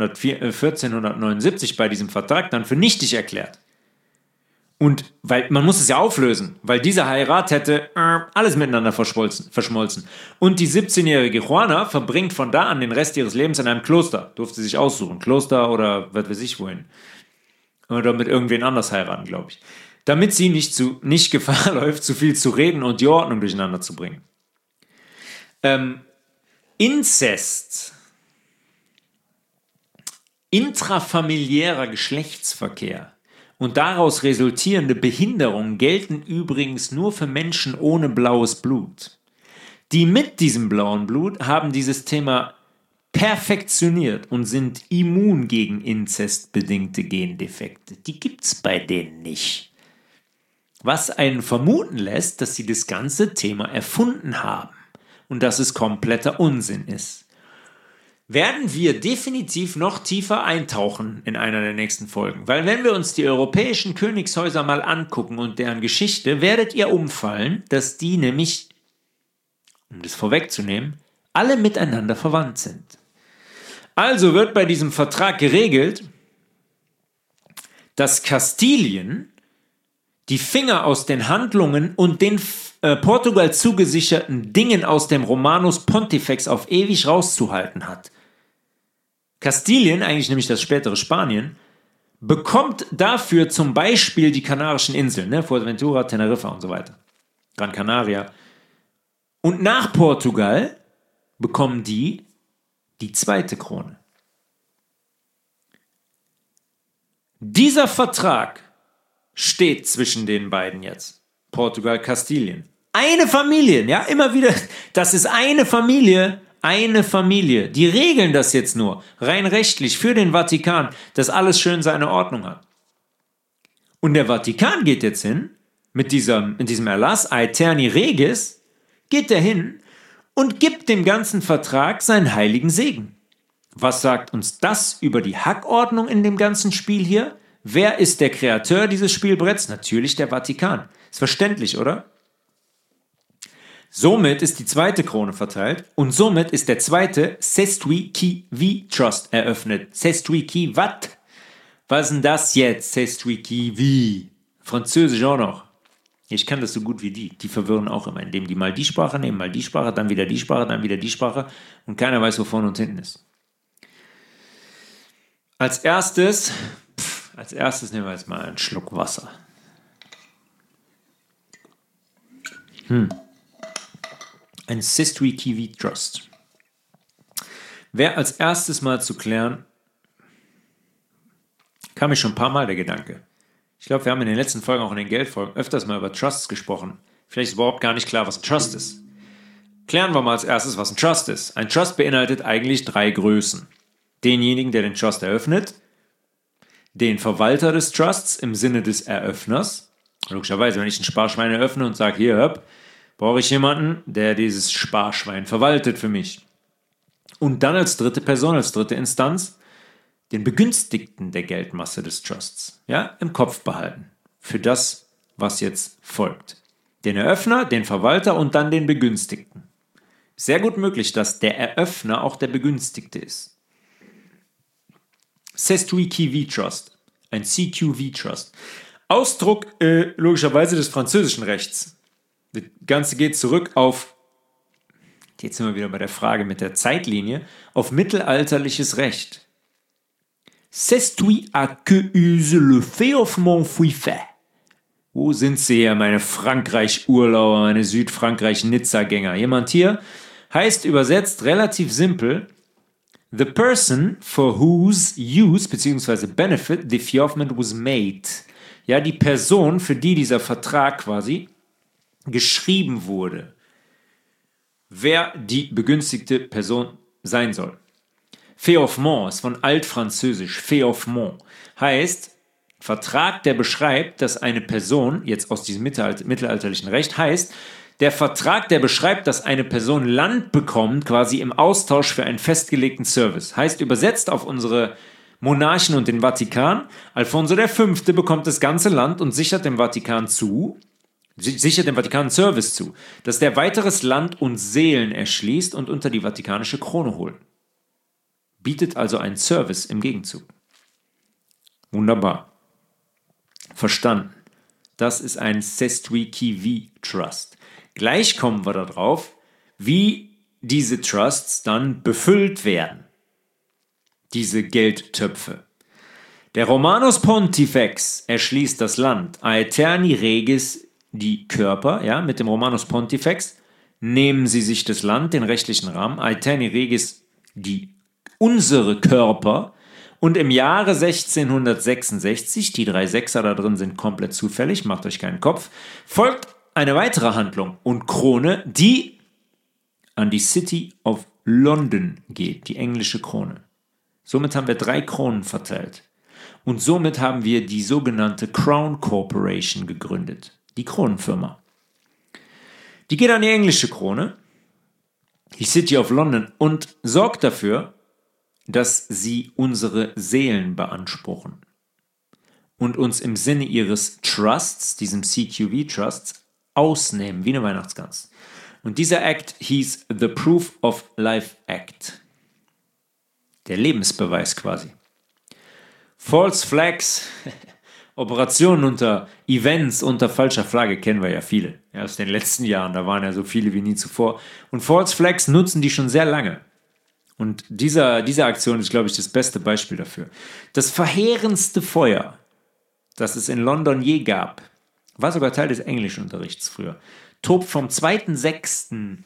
1479 bei diesem Vertrag dann für nichtig erklärt. Und weil man muss es ja auflösen, weil diese Heirat hätte alles miteinander verschmolzen. Und die 17-jährige Juana verbringt von da an den Rest ihres Lebens in einem Kloster. Durfte sich aussuchen, Kloster oder was weiß ich wohin. Oder mit irgendwen anders heiraten, glaube ich. Damit sie nicht Gefahr läuft, zu viel zu reden und die Ordnung durcheinander zu bringen. Inzest. Intrafamiliärer Geschlechtsverkehr und daraus resultierende Behinderungen gelten übrigens nur für Menschen ohne blaues Blut. Die mit diesem blauen Blut haben dieses Thema perfektioniert und sind immun gegen inzestbedingte Gendefekte. Die gibt's bei denen nicht. Was einen vermuten lässt, dass sie das ganze Thema erfunden haben und dass es kompletter Unsinn ist. Werden wir definitiv noch tiefer eintauchen in einer der nächsten Folgen. Weil wenn wir uns die europäischen Königshäuser mal angucken und deren Geschichte, werdet ihr umfallen, dass die nämlich, um das vorwegzunehmen, alle miteinander verwandt sind. Also wird bei diesem Vertrag geregelt, dass Kastilien die Finger aus den Handlungen und den Portugal zugesicherten Dingen aus dem Romanus Pontifex auf ewig rauszuhalten hat. Kastilien, eigentlich nämlich das spätere Spanien, bekommt dafür zum Beispiel die Kanarischen Inseln, Fuerteventura, Teneriffa und so weiter, Gran Canaria. Und nach Portugal bekommen die zweite Krone. Dieser Vertrag steht zwischen den beiden jetzt. Portugal, Kastilien. Eine Familie, ja, immer wieder, das ist eine Familie. Die regeln das jetzt nur, rein rechtlich, für den Vatikan, dass alles schön seine Ordnung hat. Und der Vatikan geht jetzt hin, mit diesem Erlass, Aeterni Regis, geht er hin und gibt dem ganzen Vertrag seinen heiligen Segen. Was sagt uns das über die Hackordnung in dem ganzen Spiel hier? Wer ist der Kreator dieses Spielbretts? Natürlich der Vatikan. Ist verständlich, oder? Somit ist die zweite Krone verteilt und somit ist der zweite Sestui Qui Vi Trust eröffnet. Sestui Qui wat? Was ist denn das jetzt? Sestui Qui Vi. Französisch auch noch. Ich kann das so gut wie die. Die verwirren auch immer, indem die mal die Sprache nehmen, mal die Sprache, dann wieder die Sprache, dann wieder die Sprache und keiner weiß, wo vorne und hinten ist. Als erstes nehmen wir jetzt mal einen Schluck Wasser. Ein Sestui Qui Vi Trust. Wäre als erstes mal zu klären, kam mir schon ein paar Mal der Gedanke. Ich glaube, wir haben in den letzten Folgen, auch in den Geldfolgen, öfters mal über Trusts gesprochen. Vielleicht ist überhaupt gar nicht klar, was ein Trust ist. Klären wir mal als erstes, was ein Trust ist. Ein Trust beinhaltet eigentlich 3 Größen. Denjenigen, der den Trust eröffnet, den Verwalter des Trusts im Sinne des Eröffners. Logischerweise, wenn ich ein Sparschwein eröffne und sage, hier, brauche ich jemanden, der dieses Sparschwein verwaltet für mich. Und dann als dritte Person, als dritte Instanz, den Begünstigten der Geldmasse des Trusts, ja, im Kopf behalten. Für das, was jetzt folgt. Den Eröffner, den Verwalter und dann den Begünstigten. Sehr gut möglich, dass der Eröffner auch der Begünstigte ist. Sestui Qui Vi Trust, ein CQV Trust. Ausdruck logischerweise des französischen Rechts. Das Ganze geht zurück auf, jetzt sind wir wieder bei der Frage mit der Zeitlinie, auf mittelalterliches Recht. Sestui à que use le fait of mon fui fait. Wo sind sie hier, meine Frankreich-Urlauber, meine Südfrankreich-Nizza-Gänger? Jemand hier? Heißt übersetzt relativ simpel, the person for whose use bzw. benefit the fiofment was made. Ja, die Person, für die dieser Vertrag quasi geschrieben wurde. Wer die begünstigte Person sein soll. Féoffement ist von altfranzösisch, Féoffement, heißt Vertrag, der beschreibt, dass eine Person, jetzt aus diesem mittelalterlichen Recht, heißt, der Vertrag, der beschreibt, dass eine Person Land bekommt, quasi im Austausch für einen festgelegten Service. Heißt übersetzt auf unsere Monarchen und den Vatikan, Alfonso V. bekommt das ganze Land und sichert dem Vatikan Service zu, dass der weiteres Land und Seelen erschließt und unter die vatikanische Krone holt. Bietet also einen Service im Gegenzug. Wunderbar. Verstanden. Das ist ein Sestui Qui Vi Trust. Gleich kommen wir darauf, wie diese Trusts dann befüllt werden. Diese Geldtöpfe. Der Romanus Pontifex erschließt das Land. Aeterni regis die Körper, ja, mit dem Romanus Pontifex nehmen sie sich das Land, den rechtlichen Rahmen. Aeterni regis unsere Körper. Und im Jahre 1666, die 3 Sechser da drin sind komplett zufällig, macht euch keinen Kopf, folgt eine weitere Handlung und Krone, die an die City of London geht, die englische Krone. Somit haben wir 3 Kronen verteilt. Und somit haben wir die sogenannte Crown Corporation gegründet, die Kronenfirma. Die geht an die englische Krone, die City of London, und sorgt dafür, dass sie unsere Seelen beanspruchen und uns im Sinne ihres Trusts, diesem CQV-Trusts, ausnehmen, wie eine Weihnachtsgans. Und dieser Act hieß The Proof of Life Act. Der Lebensbeweis quasi. False Flags, Operationen unter Events unter falscher Flagge kennen wir ja viele. Ja, aus den letzten Jahren, da waren ja so viele wie nie zuvor. Und False Flags nutzen die schon sehr lange. Und diese Aktion ist, glaube ich, das beste Beispiel dafür. Das verheerendste Feuer, das es in London je gab, war sogar Teil des Englischunterrichts früher, tobt vom 2.9.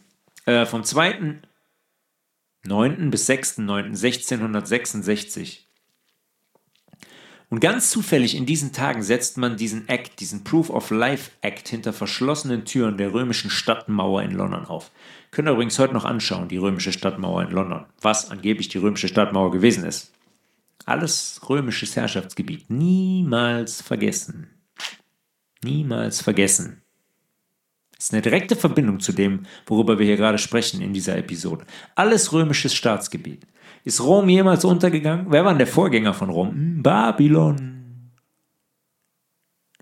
bis 6.9.1666. Und ganz zufällig in diesen Tagen setzt man diesen Act, diesen Proof of Life Act hinter verschlossenen Türen der römischen Stadtmauer in London auf. Könnt ihr übrigens heute noch anschauen, die römische Stadtmauer in London. Was angeblich die römische Stadtmauer gewesen ist. Alles römisches Herrschaftsgebiet. Niemals vergessen. Niemals vergessen. Das ist eine direkte Verbindung zu dem, worüber wir hier gerade sprechen in dieser Episode. Alles römisches Staatsgebiet. Ist Rom jemals untergegangen? Wer war denn der Vorgänger von Rom? Babylon.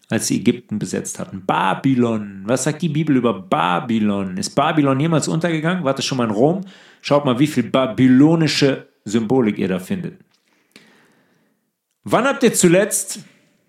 als sie Ägypten besetzt hatten. Babylon. Was sagt die Bibel über Babylon? Ist Babylon jemals untergegangen? Wart ihr schon mal in Rom? Schaut mal, wie viel babylonische Symbolik ihr da findet. Wann habt ihr zuletzt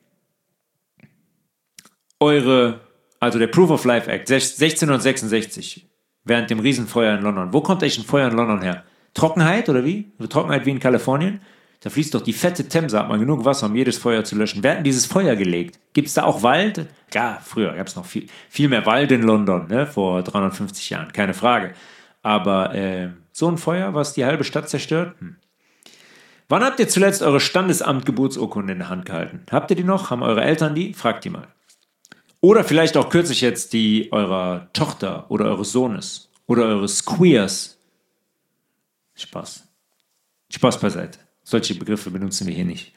also der Proof of Life Act, 1666, während dem Riesenfeuer in London. Wo kommt eigentlich ein Feuer in London her? Trockenheit oder wie? Trockenheit wie in Kalifornien? Da fließt doch die fette Themse, hat man genug Wasser, um jedes Feuer zu löschen. Wer hat denn dieses Feuer gelegt? Gibt es da auch Wald? Ja, früher gab es noch viel mehr Wald in London, ne? Vor 350 Jahren, keine Frage. Aber so ein Feuer, was die halbe Stadt zerstört? Wann habt ihr zuletzt eure Standesamt-Geburtsurkunde in der Hand gehalten? Habt ihr die noch? Haben eure Eltern die? Fragt die mal. Oder vielleicht auch kürzlich jetzt die eurer Tochter oder eures Sohnes oder eures Queers. Spaß. Spaß beiseite. Solche Begriffe benutzen wir hier nicht.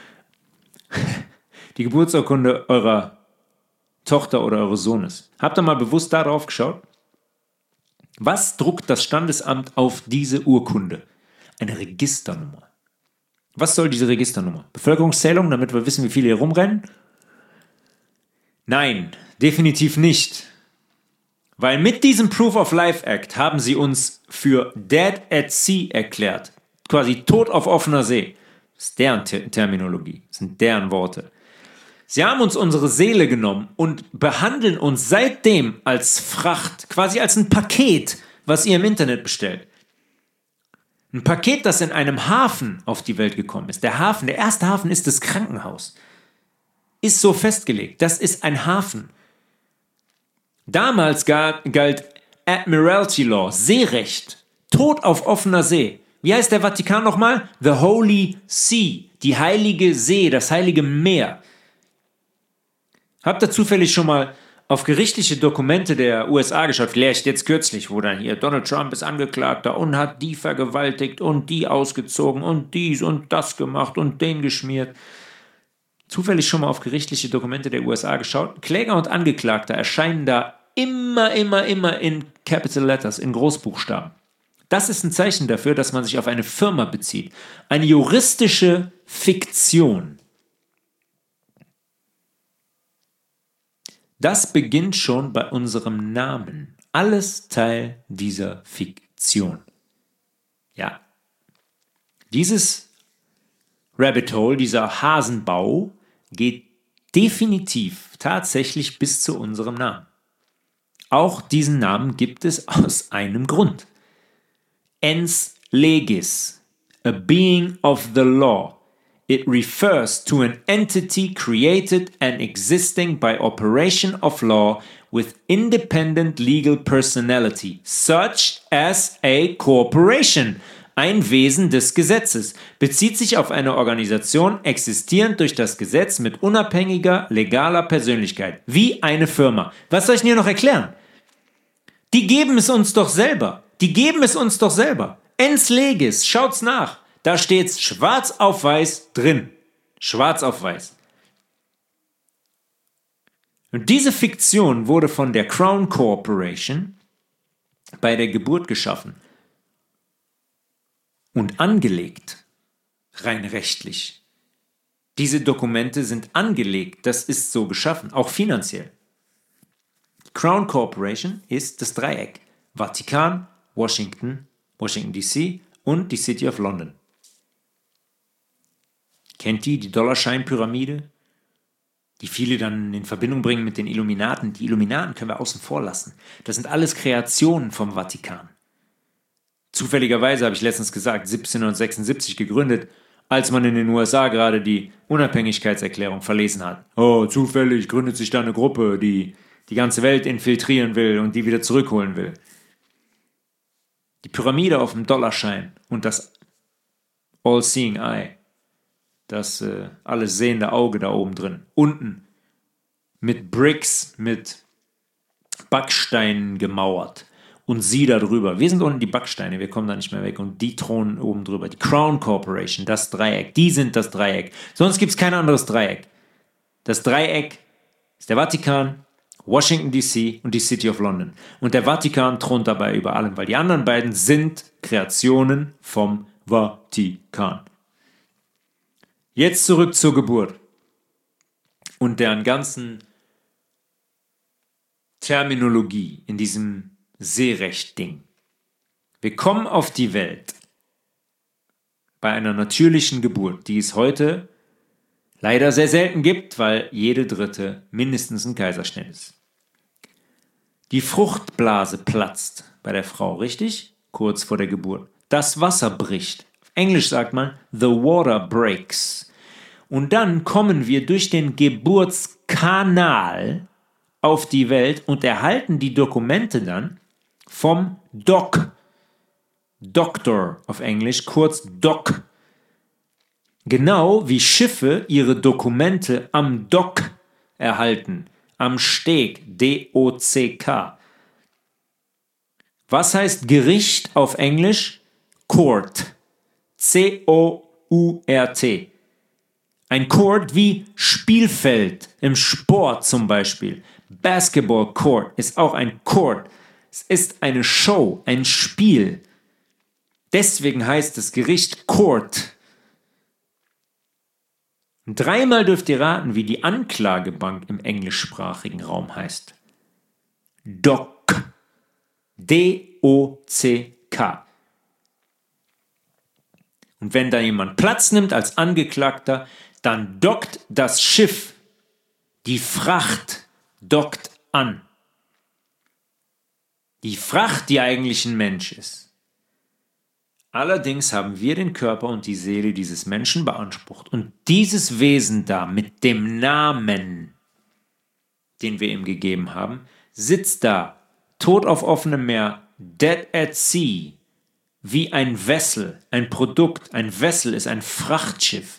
Die Geburtsurkunde eurer Tochter oder eures Sohnes. Habt ihr mal bewusst darauf geschaut? Was druckt das Standesamt auf diese Urkunde? Eine Registernummer. Was soll diese Registernummer? Bevölkerungszählung, damit wir wissen, wie viele hier rumrennen? Nein, definitiv nicht. Weil mit diesem Proof of Life Act haben sie uns für Dead at Sea erklärt. Quasi tot auf offener See. Das ist deren Terminologie, das sind deren Worte. Sie haben uns unsere Seele genommen und behandeln uns seitdem als Fracht, quasi als ein Paket, was ihr im Internet bestellt. Ein Paket, das in einem Hafen auf die Welt gekommen ist. Der erste Hafen ist das Krankenhaus. Ist so festgelegt, das ist ein Hafen. Damals galt Admiralty Law, Seerecht, Tod auf offener See. Wie heißt der Vatikan nochmal? The Holy See, die heilige See, das heilige Meer. Habt ihr zufällig schon mal auf gerichtliche Dokumente der USA geschaut? Vielleicht jetzt kürzlich, wo dann hier Donald Trump ist Angeklagter und hat die vergewaltigt und die ausgezogen und dies und das gemacht und den geschmiert. Zufällig schon mal auf gerichtliche Dokumente der USA geschaut? Kläger und Angeklagter erscheinen da immer in Capital Letters, in Großbuchstaben. Das ist ein Zeichen dafür, dass man sich auf eine Firma bezieht. Eine juristische Fiktion. Das beginnt schon bei unserem Namen. Alles Teil dieser Fiktion. Ja. Dieses Rabbit Hole, dieser Hasenbau, geht definitiv tatsächlich bis zu unserem Namen. Auch diesen Namen gibt es aus einem Grund. Ens legis, a being of the law. It refers to an entity created and existing by operation of law with independent legal personality, such as a corporation. Ein Wesen des Gesetzes, bezieht sich auf eine Organisation existierend durch das Gesetz mit unabhängiger, legaler Persönlichkeit, wie eine Firma. Was soll ich denn hier noch erklären? Die geben es uns doch selber. Ens legis, schaut's nach. Da steht's schwarz auf weiß drin. Schwarz auf weiß. Und diese Fiktion wurde von der Crown Corporation bei der Geburt geschaffen. Und angelegt, rein rechtlich. Diese Dokumente sind angelegt, das ist so geschaffen, auch finanziell. Crown Corporation ist das Dreieck. Vatikan, Washington DC und die City of London. Kennt ihr die Dollarschein-Pyramide? Die viele dann in Verbindung bringen mit den Illuminaten. Die Illuminaten können wir außen vor lassen. Das sind alles Kreationen vom Vatikan. Zufälligerweise habe ich letztens gesagt, 1776 gegründet, als man in den USA gerade die Unabhängigkeitserklärung verlesen hat. Oh, zufällig gründet sich da eine Gruppe, die die ganze Welt infiltrieren will und die wieder zurückholen will. Die Pyramide auf dem Dollarschein und das All-Seeing Eye, das alles sehende Auge da oben drin. Unten mit Bricks, mit Backsteinen gemauert. Und sie da drüber. Wir sind unten die Backsteine, wir kommen da nicht mehr weg. Und die thronen oben drüber. Die Crown Corporation, das Dreieck, die sind das Dreieck. Sonst gibt es kein anderes Dreieck. Das Dreieck ist der Vatikan, Washington DC und die City of London. Und der Vatikan thront dabei über allem, weil die anderen beiden sind Kreationen vom Vatikan. Jetzt zurück zur Geburt. und deren ganzen Terminologie in diesem Seerecht-Ding. Wir kommen auf die Welt bei einer natürlichen Geburt, die es heute leider sehr selten gibt, weil jede dritte mindestens ein Kaiserschnitt ist. Die Fruchtblase platzt bei der Frau, richtig? Kurz vor der Geburt. Das Wasser bricht. Auf Englisch sagt man, the water breaks. Und dann kommen wir durch den Geburtskanal auf die Welt und erhalten die Dokumente dann vom Doctor auf Englisch, kurz Doc. Genau wie Schiffe ihre Dokumente am Dock erhalten, am Steg, D-O-C-K. Was heißt Gericht auf Englisch? Court, C-O-U-R-T. Ein Court wie Spielfeld im Sport zum Beispiel. Basketball Court ist auch ein Court. Es ist eine Show, ein Spiel. Deswegen heißt das Gericht Court. Und dreimal dürft ihr raten, wie die Anklagebank im englischsprachigen Raum heißt. Dock. D-O-C-K. Und wenn da jemand Platz nimmt als Angeklagter, dann dockt das Schiff, die Fracht dockt an. Die Fracht, die eigentlich ein Mensch ist. Allerdings haben wir den Körper und die Seele dieses Menschen beansprucht. Und dieses Wesen da mit dem Namen, den wir ihm gegeben haben, sitzt da, tot auf offenem Meer, dead at sea, wie ein Vessel, ein Produkt. Ein Vessel ist ein Frachtschiff.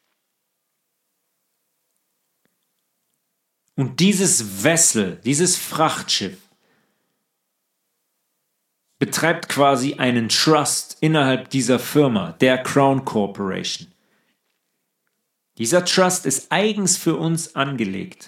Und dieses Vessel, dieses Frachtschiff, betreibt quasi einen Trust innerhalb dieser Firma, der Crown Corporation. Dieser Trust ist eigens für uns angelegt,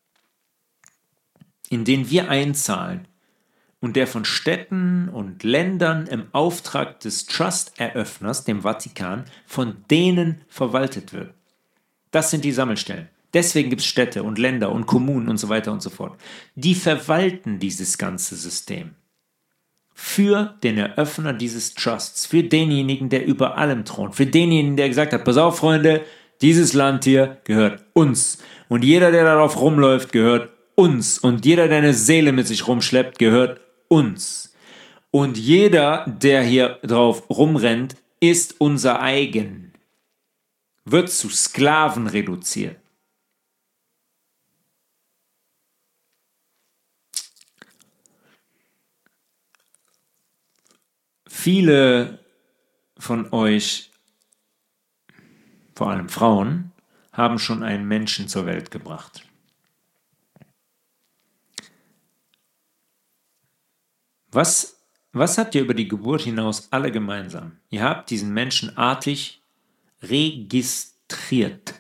in den wir einzahlen und der von Städten und Ländern im Auftrag des Trust-Eröffners, dem Vatikan, von denen verwaltet wird. Das sind die Sammelstellen. Deswegen gibt es Städte und Länder und Kommunen und so weiter und so fort. Die verwalten dieses ganze System. Für den Eröffner dieses Trusts, für denjenigen, der über allem thront, für denjenigen, der gesagt hat, pass auf, Freunde, dieses Land hier gehört uns. Und jeder, der darauf rumläuft, gehört uns. Und jeder, der eine Seele mit sich rumschleppt, gehört uns. Und jeder, der hier drauf rumrennt, ist unser eigen. Wird zu Sklaven reduziert. Viele von euch, vor allem Frauen, haben schon einen Menschen zur Welt gebracht. Was habt ihr über die Geburt hinaus alle gemeinsam? Ihr habt diesen Menschen artig registriert.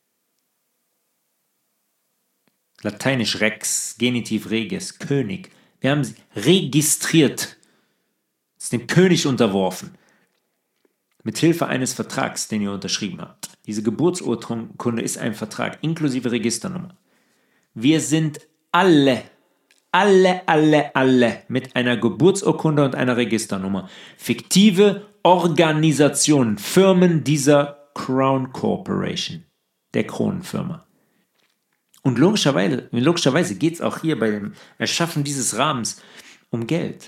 Lateinisch Rex, Genitiv Regis, König. Wir haben sie registriert. Ist dem König unterworfen. Mithilfe eines Vertrags, den ihr unterschrieben habt. Diese Geburtsurkunde ist ein Vertrag, inklusive Registernummer. Wir sind alle mit einer Geburtsurkunde und einer Registernummer. Fiktive Organisationen, Firmen dieser Crown Corporation, der Kronenfirma. Und logischerweise geht es auch hier bei dem Erschaffen dieses Rahmens um Geld.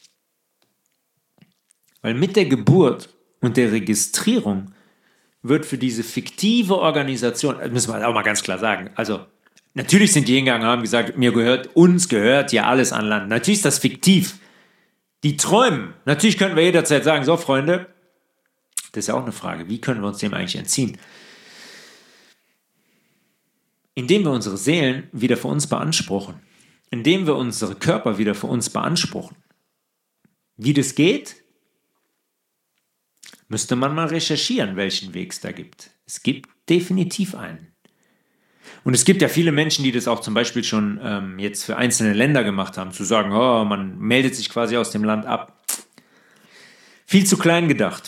Weil mit der Geburt und der Registrierung wird für diese fiktive Organisation, das müssen wir auch mal ganz klar sagen, also natürlich sind die hingegangen und haben gesagt, uns gehört ja alles an Land. Natürlich ist das fiktiv. Die träumen. Natürlich könnten wir jederzeit sagen, so Freunde, das ist ja auch eine Frage, wie können wir uns dem eigentlich entziehen? Indem wir unsere Seelen wieder für uns beanspruchen. Indem wir unsere Körper wieder für uns beanspruchen. Wie das geht? Müsste man mal recherchieren, welchen Weg es da gibt. Es gibt definitiv einen. Und es gibt ja viele Menschen, die das auch zum Beispiel schon jetzt für einzelne Länder gemacht haben, zu sagen, oh, man meldet sich quasi aus dem Land ab. Viel zu klein gedacht.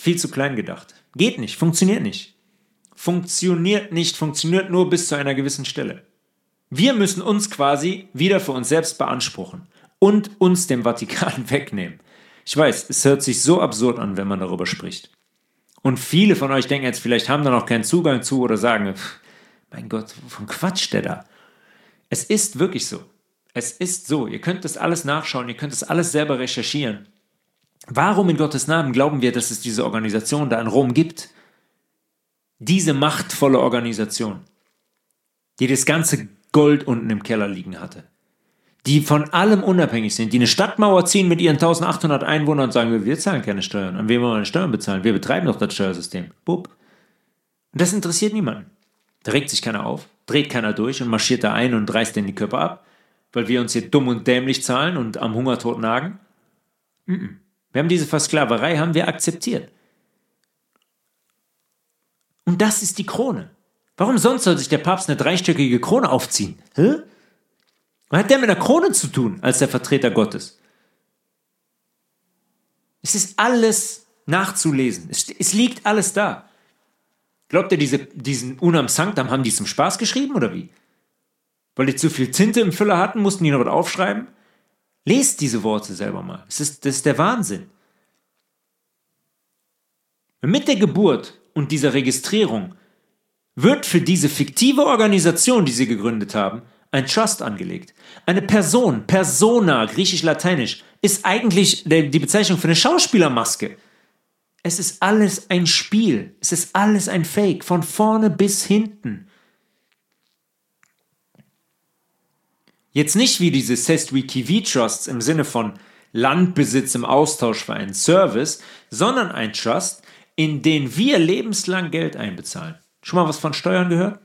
Geht nicht, funktioniert nicht. Funktioniert nur bis zu einer gewissen Stelle. Wir müssen uns quasi wieder für uns selbst beanspruchen und uns dem Vatikan wegnehmen. Ich weiß, es hört sich so absurd an, wenn man darüber spricht. Und viele von euch denken jetzt, vielleicht haben da noch keinen Zugang zu oder sagen, mein Gott, wovon quatscht der da? Es ist wirklich so. Es ist so. Ihr könnt das alles nachschauen, ihr könnt das alles selber recherchieren. Warum in Gottes Namen glauben wir, dass es diese Organisation da in Rom gibt? Diese machtvolle Organisation, die das ganze Gold unten im Keller liegen hatte, die von allem unabhängig sind, die eine Stadtmauer ziehen mit ihren 1800 Einwohnern und sagen, wir zahlen keine Steuern. An wen wollen wir Steuern bezahlen? Wir betreiben doch das Steuersystem. Bub. Und das interessiert niemanden. Da regt sich keiner auf, dreht keiner durch und marschiert da ein und reißt denen die Köpfe ab, weil wir uns hier dumm und dämlich zahlen und am Hungertod nagen. Wir haben diese Versklaverei, haben wir akzeptiert. Und das ist die Krone. Warum sonst soll sich der Papst eine dreistöckige Krone aufziehen? Hä? Was hat der mit einer Krone zu tun, als der Vertreter Gottes? Es ist alles nachzulesen. Es liegt alles da. Glaubt ihr, diesen Unam Sanctam haben die zum Spaß geschrieben oder wie? Weil die zu viel Tinte im Füller hatten, mussten die noch was aufschreiben? Lest diese Worte selber mal. Das ist der Wahnsinn. Mit der Geburt und dieser Registrierung wird für diese fiktive Organisation, die sie gegründet haben, ein Trust angelegt. Eine Person, Persona, griechisch-lateinisch, ist eigentlich die Bezeichnung für eine Schauspielermaske. Es ist alles ein Spiel. Es ist alles ein Fake, von vorne bis hinten. Jetzt nicht wie diese Sestwi-Kivi-Trusts im Sinne von Landbesitz im Austausch für einen Service, sondern ein Trust, in den wir lebenslang Geld einbezahlen. Schon mal was von Steuern gehört?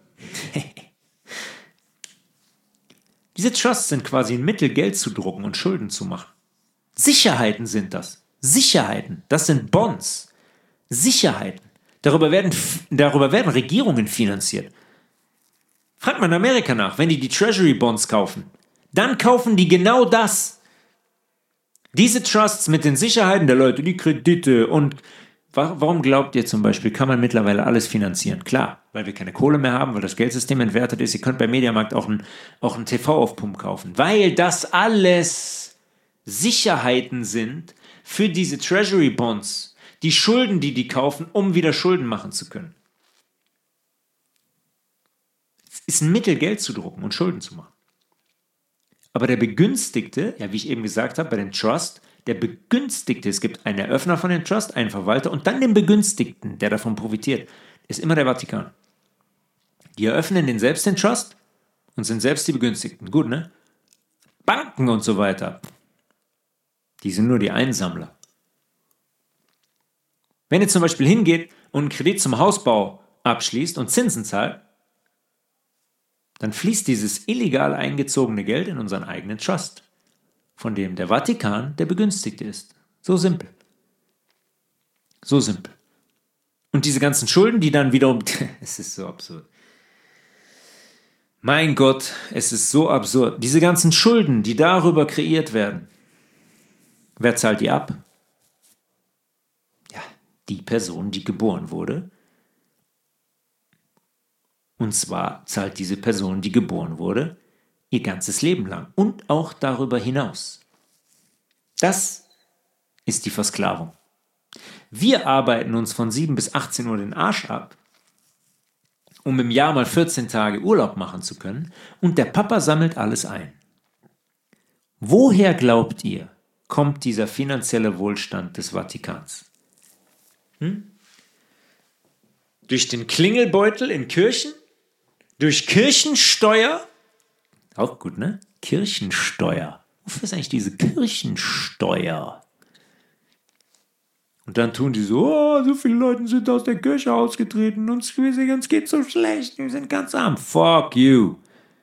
Diese Trusts sind quasi ein Mittel, Geld zu drucken und Schulden zu machen. Sicherheiten sind das. Sicherheiten. Das sind Bonds. Sicherheiten. Darüber werden Regierungen finanziert. Fragt man in Amerika nach, wenn die Treasury Bonds kaufen, dann kaufen die genau das. Diese Trusts mit den Sicherheiten der Leute, die Kredite und warum glaubt ihr zum Beispiel, kann man mittlerweile alles finanzieren? Klar, weil wir keine Kohle mehr haben, weil das Geldsystem entwertet ist. Ihr könnt beim Mediamarkt auch ein TV auf Pump kaufen. Weil das alles Sicherheiten sind für diese Treasury Bonds. Die Schulden, die kaufen, um wieder Schulden machen zu können. Es ist ein Mittel, Geld zu drucken und Schulden zu machen. Aber der Begünstigte, ja wie ich eben gesagt habe, bei dem Trust, der Begünstigte, es gibt einen Eröffner von dem Trust, einen Verwalter und dann den Begünstigten, der davon profitiert, ist immer der Vatikan. Die eröffnen den Trust und sind selbst die Begünstigten. Gut, ne? Banken und so weiter, die sind nur die Einsammler. Wenn ihr zum Beispiel hingeht und einen Kredit zum Hausbau abschließt und Zinsen zahlt, dann fließt dieses illegal eingezogene Geld in unseren eigenen Trust, von dem der Vatikan der Begünstigte ist. So simpel. So simpel. Und diese ganzen Schulden, die dann wiederum... Es ist so absurd. Mein Gott, es ist so absurd. Diese ganzen Schulden, die darüber kreiert werden, wer zahlt die ab? Ja, die Person, die geboren wurde. Und zwar zahlt diese Person, die geboren wurde, ihr ganzes Leben lang und auch darüber hinaus. Das ist die Versklavung. Wir arbeiten uns von 7 bis 18 Uhr den Arsch ab, um im Jahr mal 14 Tage Urlaub machen zu können, und der Papa sammelt alles ein. Woher glaubt ihr, kommt dieser finanzielle Wohlstand des Vatikans? Durch den Klingelbeutel in Kirchen? Durch Kirchensteuer? Auch gut, ne? Kirchensteuer. Wofür ist eigentlich diese Kirchensteuer? Und dann tun die so viele Leute sind aus der Kirche ausgetreten, uns geht so schlecht, wir sind ganz arm. Fuck you.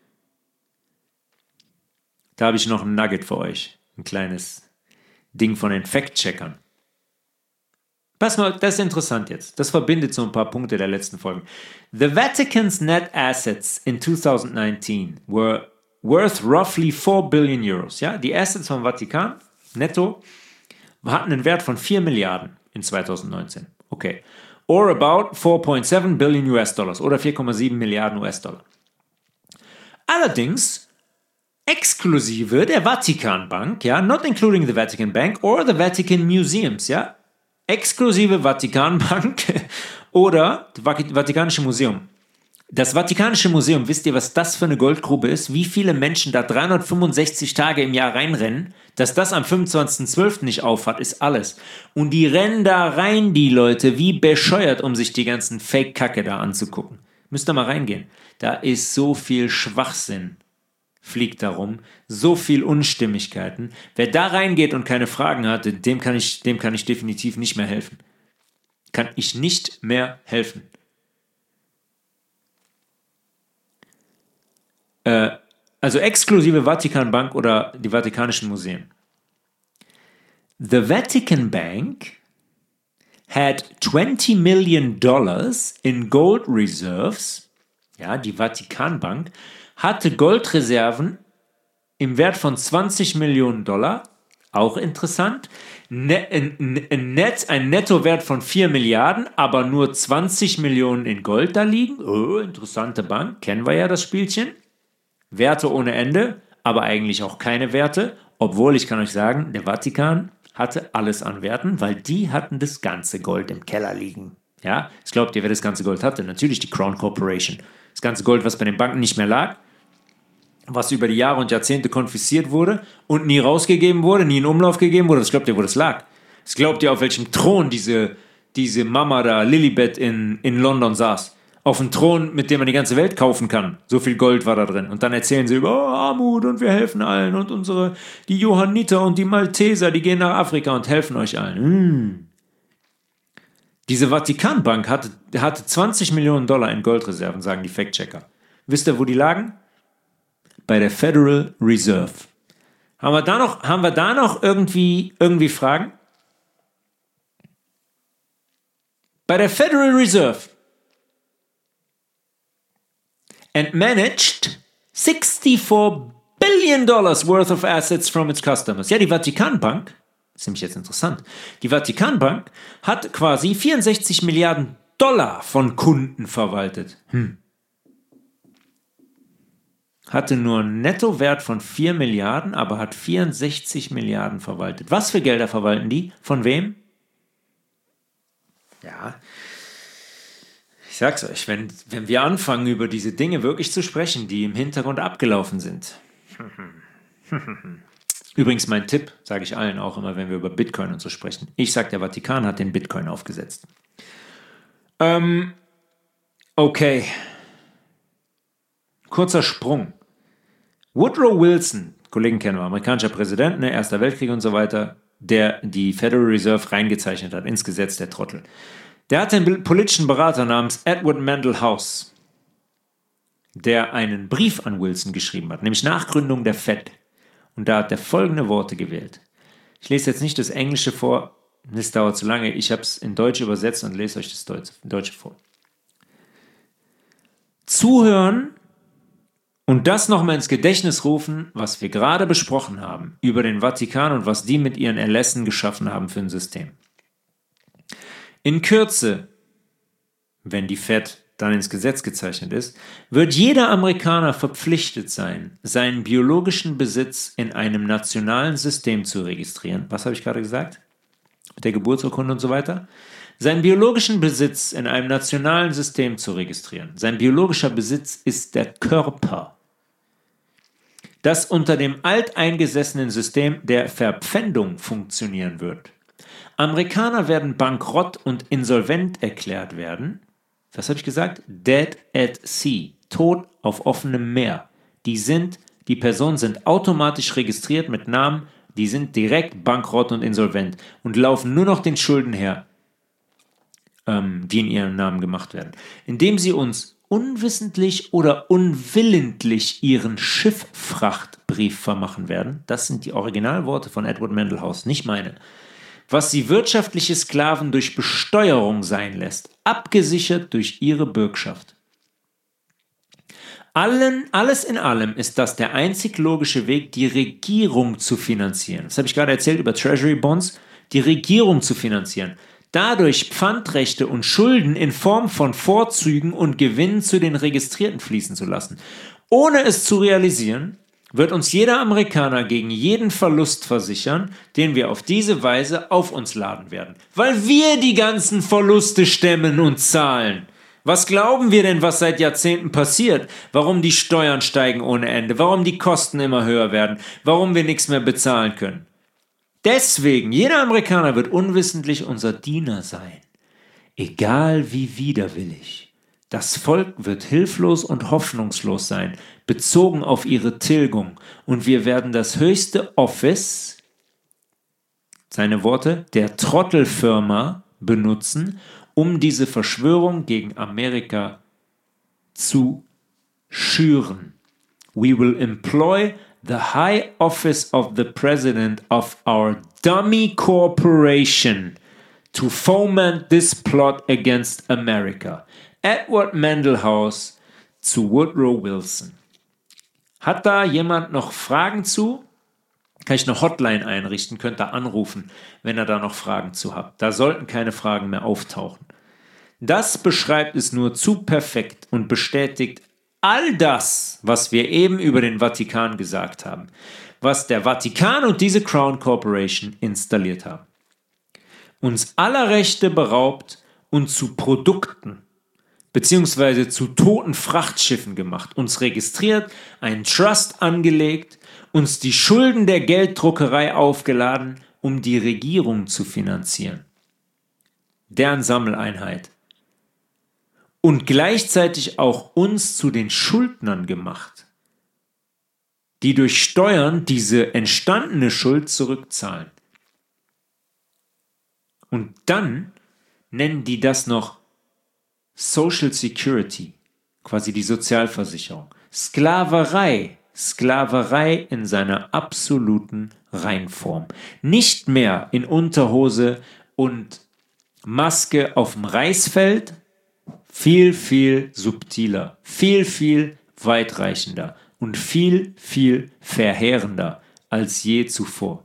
Da habe ich noch ein Nugget für euch. Ein kleines Ding von den Fact-Checkern. Pass mal, das ist interessant jetzt. Das verbindet so ein paar Punkte der letzten Folgen. The Vatican's net assets in 2019 were worth roughly 4 billion euros. Ja, die Assets vom Vatikan, netto, hatten einen Wert von 4 Milliarden in 2019. Okay. Or about 4.7 billion US-Dollars oder 4,7 Milliarden US-Dollar. allerdings exklusive der Vatikanbank, ja, not including the Vatican Bank or the Vatican Museums, ja, exklusive Vatikanbank oder das Vatikanische Museum. Das Vatikanische Museum, wisst ihr, was das für eine Goldgrube ist? Wie viele Menschen da 365 Tage im Jahr reinrennen? Dass das am 25.12. nicht aufhat, ist alles. Und die rennen da rein, die Leute, wie bescheuert, um sich die ganzen Fake-Kacke da anzugucken. Müsst ihr mal reingehen. Da ist so viel Schwachsinn, fliegt da rum, so viel Unstimmigkeiten. Wer da reingeht und keine Fragen hatte, dem kann ich definitiv nicht mehr helfen. Kann ich nicht mehr helfen. Also exklusive Vatikanbank oder die Vatikanischen Museen. The Vatican Bank had $20 million in gold reserves. Ja, die Vatikanbank hatte Goldreserven im Wert von $20 Millionen. Auch interessant. Ein Nettowert von 4 Milliarden, aber nur 20 Millionen in Gold da liegen. Oh, interessante Bank. Kennen wir ja das Spielchen. Werte ohne Ende, aber eigentlich auch keine Werte, obwohl ich kann euch sagen, der Vatikan hatte alles an Werten, weil die hatten das ganze Gold im Keller liegen. Ja, ich glaubt ihr, wer das ganze Gold hatte? Natürlich die Crown Corporation. Das ganze Gold, was bei den Banken nicht mehr lag, was über die Jahre und Jahrzehnte konfisziert wurde und nie rausgegeben wurde, nie in Umlauf gegeben wurde, das glaubt ihr, wo das lag? Das glaubt ihr, auf welchem Thron diese Mama da, Lilibet in London saß? Auf einen Thron, mit dem man die ganze Welt kaufen kann. So viel Gold war da drin. Und dann erzählen sie über Armut und wir helfen allen und die Johanniter und die Malteser, die gehen nach Afrika und helfen euch allen. Diese Vatikanbank hatte $20 Millionen in Goldreserven, sagen die Fact-Checker. Wisst ihr, wo die lagen? Bei der Federal Reserve. Haben wir da noch irgendwie Fragen? Bei der Federal Reserve. And managed $64 billion worth of assets from its customers. Ja, die Vatikanbank, das ist nämlich jetzt interessant, die Vatikanbank hat quasi 64 Milliarden Dollar von Kunden verwaltet. Hatte nur einen Nettowert von 4 Milliarden, aber hat 64 Milliarden verwaltet. Was für Gelder verwalten die? Von wem? Ja, ich sag's euch, wenn wir anfangen, über diese Dinge wirklich zu sprechen, die im Hintergrund abgelaufen sind. Übrigens mein Tipp, sage ich allen auch immer, wenn wir über Bitcoin und so sprechen. Ich sage, der Vatikan hat den Bitcoin aufgesetzt. Okay. Kurzer Sprung. Woodrow Wilson, Kollegen kennen wir, amerikanischer Präsident, ne, Erster Weltkrieg und so weiter, der die Federal Reserve reingezeichnet hat ins Gesetz, der Trottel. Der hatte einen politischen Berater namens Edward Mandell House, der einen Brief an Wilson geschrieben hat, nämlich nach Gründung der Fed. Und da hat er folgende Worte gewählt. Ich lese jetzt nicht das Englische vor, das dauert zu lange. Ich habe es in Deutsch übersetzt und lese euch das Deutsche vor. Zuhören und das nochmal ins Gedächtnis rufen, was wir gerade besprochen haben über den Vatikan und was die mit ihren Erlässen geschaffen haben für ein System. In Kürze, wenn die Fed dann ins Gesetz gezeichnet ist, wird jeder Amerikaner verpflichtet sein, seinen biologischen Besitz in einem nationalen System zu registrieren. Was habe ich gerade gesagt? Mit der Geburtsurkunde und so weiter? Seinen biologischen Besitz in einem nationalen System zu registrieren. Sein biologischer Besitz ist der Körper, das unter dem alteingesessenen System der Verpfändung funktionieren wird. Amerikaner werden bankrott und insolvent erklärt werden. Was habe ich gesagt? Dead at sea. Tot auf offenem Meer. Die Personen sind automatisch registriert mit Namen, die sind direkt bankrott und insolvent und laufen nur noch den Schulden her, die in ihrem Namen gemacht werden. Indem sie uns unwissentlich oder unwillentlich ihren Schifffrachtbrief vermachen werden. Das sind die Originalworte von Edward Mandell House, nicht meine. Was sie wirtschaftliche Sklaven durch Besteuerung sein lässt, abgesichert durch ihre Bürgschaft. Alles in allem ist das der einzig logische Weg, die Regierung zu finanzieren. Das habe ich gerade erzählt über Treasury Bonds, die Regierung zu finanzieren. dadurch Pfandrechte und Schulden in Form von Vorzügen und Gewinnen zu den Registrierten fließen zu lassen. Ohne es zu realisieren, wird uns jeder Amerikaner gegen jeden Verlust versichern, den wir auf diese Weise auf uns laden werden. Weil wir die ganzen Verluste stemmen und zahlen. Was glauben wir denn, was seit Jahrzehnten passiert? Warum die Steuern steigen ohne Ende? Warum die Kosten immer höher werden? Warum wir nichts mehr bezahlen können? Deswegen, jeder Amerikaner wird unwissentlich unser Diener sein. Egal wie widerwillig. Das Volk wird hilflos und hoffnungslos sein, bezogen auf ihre Tilgung. Und wir werden das höchste Office, seine Worte, der Trottelfirma benutzen, um diese Verschwörung gegen Amerika zu schüren. We will employ the high office of the president of our dummy corporation to foment this plot against America. Edward Mandelhaus zu Woodrow Wilson. Hat da jemand noch Fragen zu? Kann ich eine Hotline einrichten, könnt ihr anrufen, wenn ihr da noch Fragen zu habt. Da sollten keine Fragen mehr auftauchen. Das beschreibt es nur zu perfekt und bestätigt all das, was wir eben über den Vatikan gesagt haben, was der Vatikan und diese Crown Corporation installiert haben. Uns aller Rechte beraubt und zu Produkten beziehungsweise zu toten Frachtschiffen gemacht, uns registriert, einen Trust angelegt, uns die Schulden der Gelddruckerei aufgeladen, um die Regierung zu finanzieren. Deren Sammeleinheit. Und gleichzeitig auch uns zu den Schuldnern gemacht, die durch Steuern diese entstandene Schuld zurückzahlen. Und dann nennen die das noch Social Security, quasi die Sozialversicherung. Sklaverei in seiner absoluten Reinform. Nicht mehr in Unterhose und Maske auf dem Reisfeld, viel, viel subtiler, viel, viel weitreichender und viel, viel verheerender als je zuvor.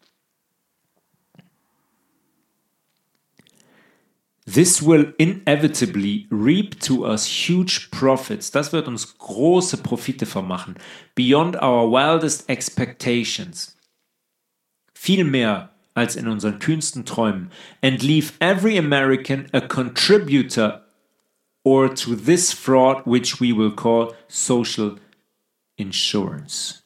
This will inevitably reap to us huge profits. Das wird uns große Profite vermachen. Beyond our wildest expectations. Viel mehr als in unseren kühnsten Träumen. And leave every American a contributor or to this fraud which we will call social insurance.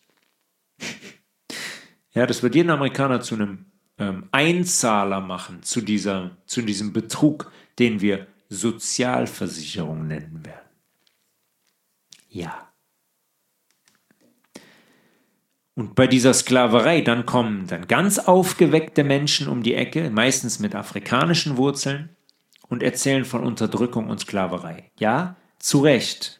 Ja, das wird jeden Amerikaner zu einem Einzahler machen zu diesem Betrug, den wir Sozialversicherung nennen werden. Ja. Und bei dieser Sklaverei, dann kommen dann ganz aufgeweckte Menschen um die Ecke, meistens mit afrikanischen Wurzeln, und erzählen von Unterdrückung und Sklaverei. Ja, zu Recht.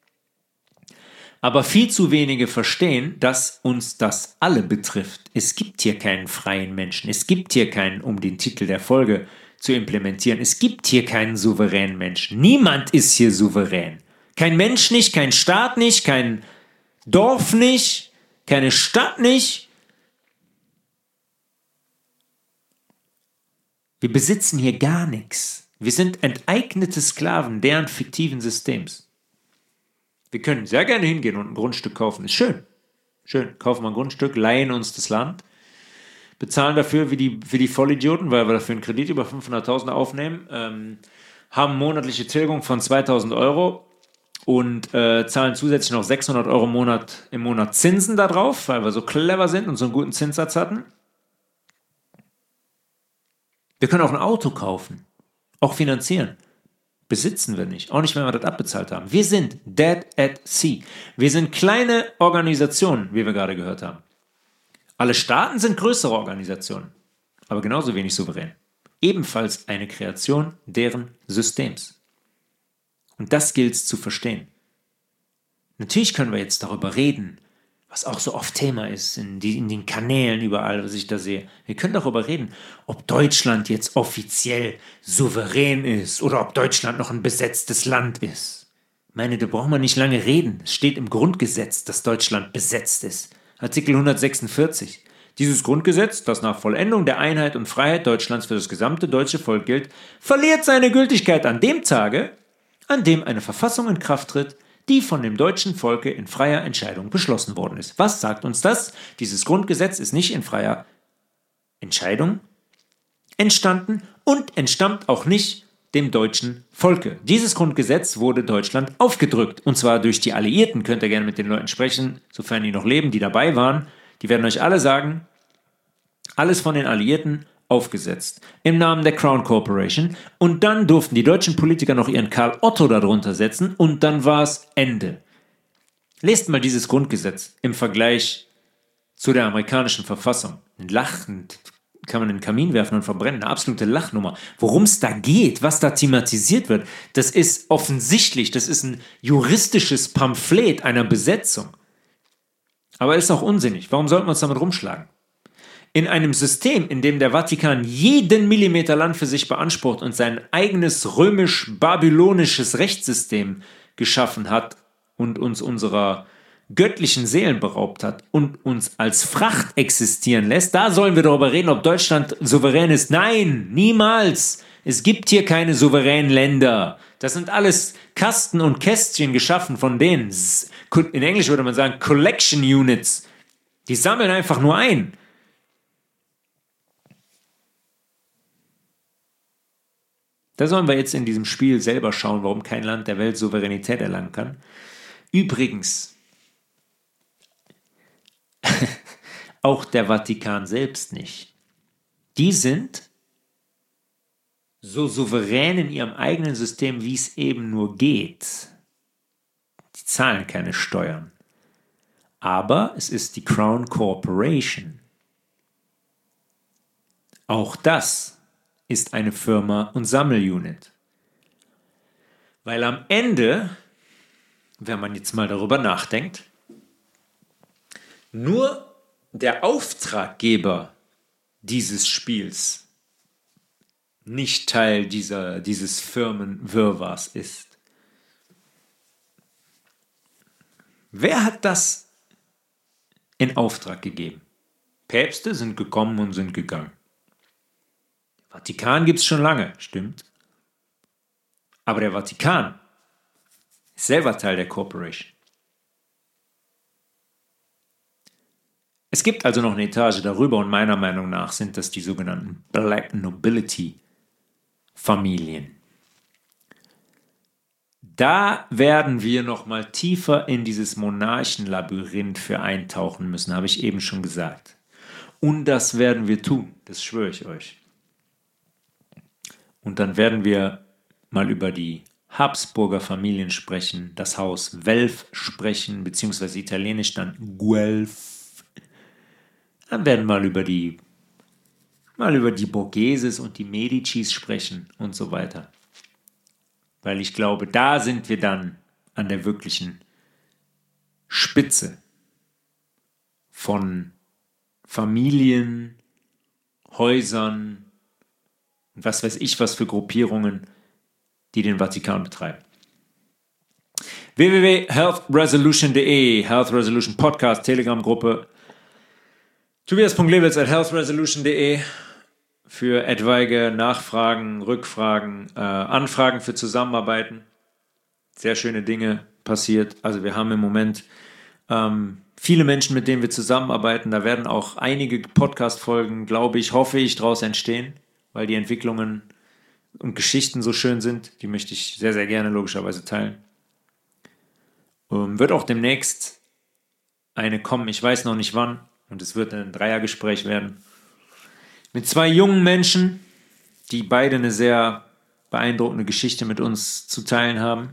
Aber viel zu wenige verstehen, dass uns das alle betrifft. Es gibt hier keinen freien Menschen. Es gibt hier keinen, um den Titel der Folge zu implementieren, es gibt hier keinen souveränen Menschen. Niemand ist hier souverän. Kein Mensch nicht, kein Staat nicht, kein Dorf nicht, keine Stadt nicht. Wir besitzen hier gar nichts. Wir sind enteignete Sklaven deren fiktiven Systems. Wir können sehr gerne hingehen und ein Grundstück kaufen. Ist schön. Schön. Kaufen wir ein Grundstück, leihen uns das Land, bezahlen dafür wie die Vollidioten, weil wir dafür einen Kredit über 500.000 aufnehmen, haben monatliche Tilgung von 2.000 Euro und zahlen zusätzlich noch 600 Euro im Monat Zinsen da drauf, weil wir so clever sind und so einen guten Zinssatz hatten. Wir können auch ein Auto kaufen, auch finanzieren. Besitzen wir nicht, auch nicht, wenn wir das abbezahlt haben. Wir sind dead at sea. Wir sind kleine Organisationen, wie wir gerade gehört haben. Alle Staaten sind größere Organisationen, aber genauso wenig souverän. Ebenfalls eine Kreation deren Systems. Und das gilt es zu verstehen. Natürlich können wir jetzt darüber reden, was auch so oft Thema ist, in den Kanälen überall, was ich da sehe. Wir können darüber reden, ob Deutschland jetzt offiziell souverän ist oder ob Deutschland noch ein besetztes Land ist. Ich meine, da braucht man nicht lange reden. Es steht im Grundgesetz, dass Deutschland besetzt ist. Artikel 146. Dieses Grundgesetz, das nach Vollendung der Einheit und Freiheit Deutschlands für das gesamte deutsche Volk gilt, verliert seine Gültigkeit an dem Tage, an dem eine Verfassung in Kraft tritt, die von dem deutschen Volke in freier Entscheidung beschlossen worden ist. Was sagt uns das? Dieses Grundgesetz ist nicht in freier Entscheidung entstanden und entstammt auch nicht dem deutschen Volke. Dieses Grundgesetz wurde Deutschland aufgedrückt, und zwar durch die Alliierten. Könnt ihr gerne mit den Leuten sprechen, sofern die noch leben, die dabei waren. Die werden euch alle sagen, alles von den Alliierten aufgesetzt, im Namen der Crown Corporation, und dann durften die deutschen Politiker noch ihren Karl Otto darunter setzen und dann war es Ende. Lest mal dieses Grundgesetz im Vergleich zu der amerikanischen Verfassung. Lachend kann man in den Kamin werfen und verbrennen. Eine absolute Lachnummer. Worum es da geht, was da thematisiert wird, das ist offensichtlich, das ist ein juristisches Pamphlet einer Besetzung. Aber ist auch unsinnig. Warum sollten wir uns damit rumschlagen? In einem System, in dem der Vatikan jeden Millimeter Land für sich beansprucht und sein eigenes römisch-babylonisches Rechtssystem geschaffen hat und uns unserer göttlichen Seelen beraubt hat und uns als Fracht existieren lässt, da sollen wir darüber reden, ob Deutschland souverän ist. Nein, niemals. Es gibt hier keine souveränen Länder. Das sind alles Kasten und Kästchen geschaffen von denen. In Englisch würde man sagen Collection Units. Die sammeln einfach nur ein. Da sollen wir jetzt in diesem Spiel selber schauen, warum kein Land der Welt Souveränität erlangen kann. Übrigens, auch der Vatikan selbst nicht. Die sind so souverän in ihrem eigenen System, wie es eben nur geht. Die zahlen keine Steuern. Aber es ist die Crown Corporation. Auch das ist eine Firma und Sammelunit. Weil am Ende, wenn man jetzt mal darüber nachdenkt, nur der Auftraggeber dieses Spiels nicht Teil dieses Firmenwirrwarrs ist. Wer hat das in Auftrag gegeben? Päpste sind gekommen und sind gegangen. Vatikan gibt es schon lange, stimmt. Aber der Vatikan ist selber Teil der Corporation. Es gibt also noch eine Etage darüber und meiner Meinung nach sind das die sogenannten Black Nobility Familien. Da werden wir noch mal tiefer in dieses Monarchenlabyrinth für eintauchen müssen, habe ich eben schon gesagt. Und das werden wir tun, das schwöre ich euch. Und dann werden wir mal über die Habsburger Familien sprechen, das Haus Welf sprechen, beziehungsweise italienisch dann Guelph. Dann werden wir mal über die Borgheses und die Medicis sprechen und so weiter. Weil ich glaube, da sind wir dann an der wirklichen Spitze von Familien, Häusern, was weiß ich, was für Gruppierungen, die den Vatikan betreiben. www.healthresolution.de, Health Resolution Podcast, Telegram-Gruppe, tobias.lewitz@healthresolution.de für etwaige Nachfragen, Rückfragen, Anfragen für Zusammenarbeiten. Sehr schöne Dinge passiert. Also wir haben im Moment viele Menschen, mit denen wir zusammenarbeiten. Da werden auch einige Podcast-Folgen, glaube ich, hoffe ich, daraus entstehen, weil die Entwicklungen und Geschichten so schön sind. Die möchte ich sehr, sehr gerne logischerweise teilen. Wird auch demnächst eine kommen, ich weiß noch nicht wann, und es wird ein Dreiergespräch werden, mit zwei jungen Menschen, die beide eine sehr beeindruckende Geschichte mit uns zu teilen haben.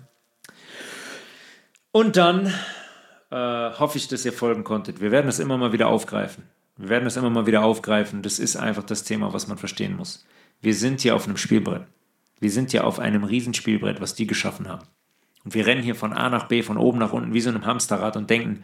Und dann hoffe ich, dass ihr folgen konntet. Wir werden das immer mal wieder aufgreifen. Das ist einfach das Thema, was man verstehen muss. Wir sind hier auf einem Spielbrett. Wir sind hier auf einem Riesenspielbrett, was die geschaffen haben. Und wir rennen hier von A nach B, von oben nach unten, wie so einem Hamsterrad und denken,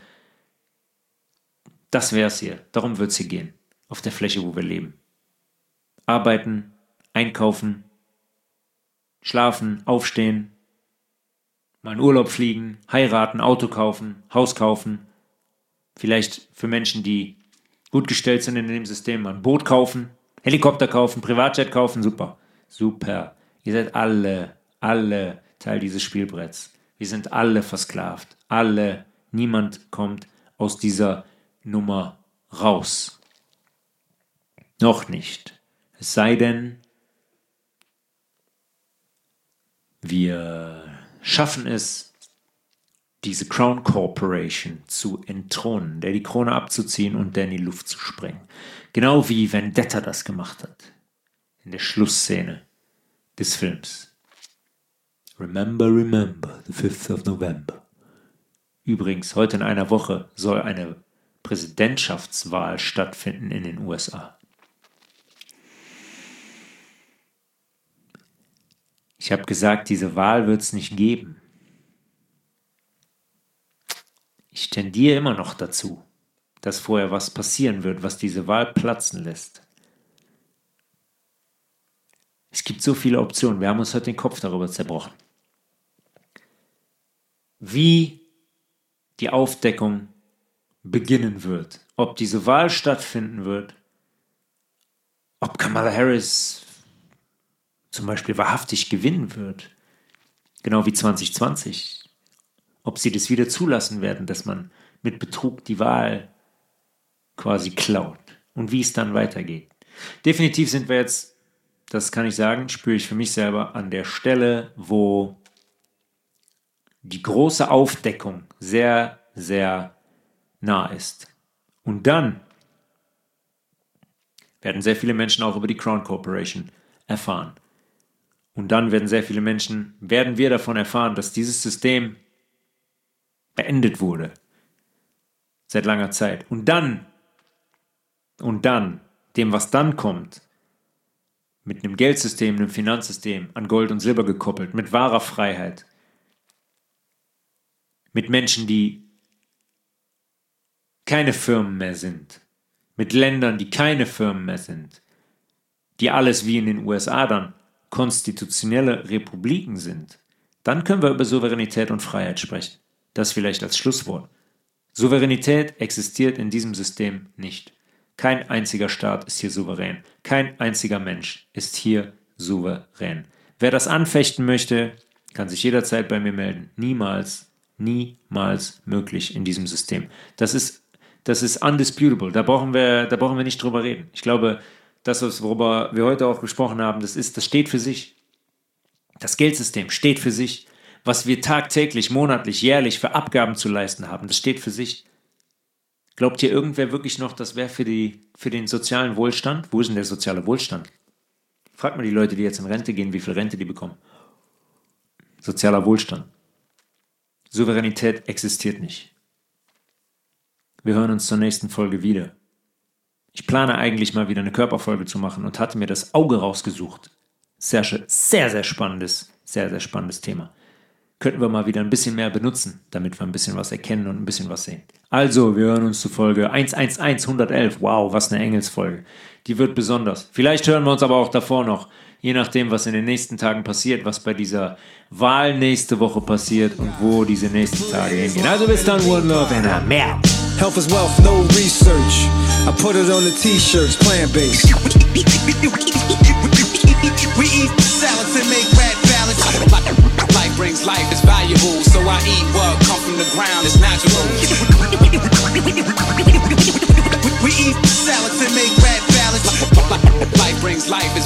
das wär's hier. Darum wird's hier gehen. Auf der Fläche, wo wir leben. Arbeiten, einkaufen, schlafen, aufstehen, mal in Urlaub fliegen, heiraten, Auto kaufen, Haus kaufen. Vielleicht für Menschen, die gut gestellt sind in dem System, ein Boot kaufen, Helikopter kaufen, Privatjet kaufen, super. Super. Ihr seid alle Teil dieses Spielbretts. Wir sind alle versklavt. Alle. Niemand kommt aus dieser Nummer raus. Noch nicht. Es sei denn, wir schaffen es, diese Crown Corporation zu entthronen, der die Krone abzuziehen und der in die Luft zu sprengen. Genau wie Vendetta das gemacht hat. In der Schlussszene des Films. Remember, the 5th of November. Übrigens, heute in einer Woche soll eine Präsidentschaftswahl stattfinden in den USA. Ich habe gesagt, diese Wahl wird es nicht geben. Ich tendiere immer noch dazu, dass vorher was passieren wird, was diese Wahl platzen lässt. Es gibt so viele Optionen. Wir haben uns heute den Kopf darüber zerbrochen. Wie die Aufdeckung beginnen wird. Ob diese Wahl stattfinden wird. Ob Kamala Harris zum Beispiel wahrhaftig gewinnen wird. Genau wie 2020. Ob sie das wieder zulassen werden, dass man mit Betrug die Wahl quasi klaut. Und wie es dann weitergeht. Definitiv sind wir jetzt, das kann ich sagen, spüre ich für mich selber, an der Stelle, wo die große Aufdeckung sehr, sehr nah ist. Und dann werden sehr viele Menschen auch über die Crown Corporation erfahren. Und dann werden wir davon erfahren, dass dieses System beendet wurde. Seit langer Zeit. Und dann, dem, was dann kommt, mit einem Geldsystem, einem Finanzsystem, an Gold und Silber gekoppelt, mit wahrer Freiheit, mit Menschen, die keine Firmen mehr sind, mit Ländern, die keine Firmen mehr sind, die alles wie in den USA dann konstitutionelle Republiken sind, dann können wir über Souveränität und Freiheit sprechen. Das vielleicht als Schlusswort. Souveränität existiert in diesem System nicht. Kein einziger Staat ist hier souverän. Kein einziger Mensch ist hier souverän. Wer das anfechten möchte, kann sich jederzeit bei mir melden. Niemals möglich in diesem System. Das ist undisputable. Da brauchen wir nicht drüber reden. Ich glaube, das, worüber wir heute auch gesprochen haben, das steht für sich. Das Geldsystem steht für sich. Was wir tagtäglich, monatlich, jährlich für Abgaben zu leisten haben, das steht für sich. Glaubt hier irgendwer wirklich noch, das wäre für den sozialen Wohlstand? Wo ist denn der soziale Wohlstand? Fragt mal die Leute, die jetzt in Rente gehen, wie viel Rente die bekommen. Sozialer Wohlstand. Souveränität existiert nicht. Wir hören uns zur nächsten Folge wieder. Ich plane eigentlich mal wieder eine Körperfolge zu machen und hatte mir das Auge rausgesucht. Sehr, sehr spannendes Thema. Könnten wir mal wieder ein bisschen mehr benutzen, damit wir ein bisschen was erkennen und ein bisschen was sehen. Also, wir hören uns zu Folge 111. Wow, was eine Engelsfolge. Die wird besonders. Vielleicht hören wir uns aber auch davor noch, je nachdem, was in den nächsten Tagen passiert, was bei dieser Wahl nächste Woche passiert und wo diese nächsten Tage hingehen. Also bis dann, One Love and I'm out. Health is wealth, no research. I put it on the t-shirts, plant-based. We eat salads and make red balance. Life brings life, it's valuable. So I eat what come from the ground, it's natural. We eat salads and make red balance. Life brings life, it's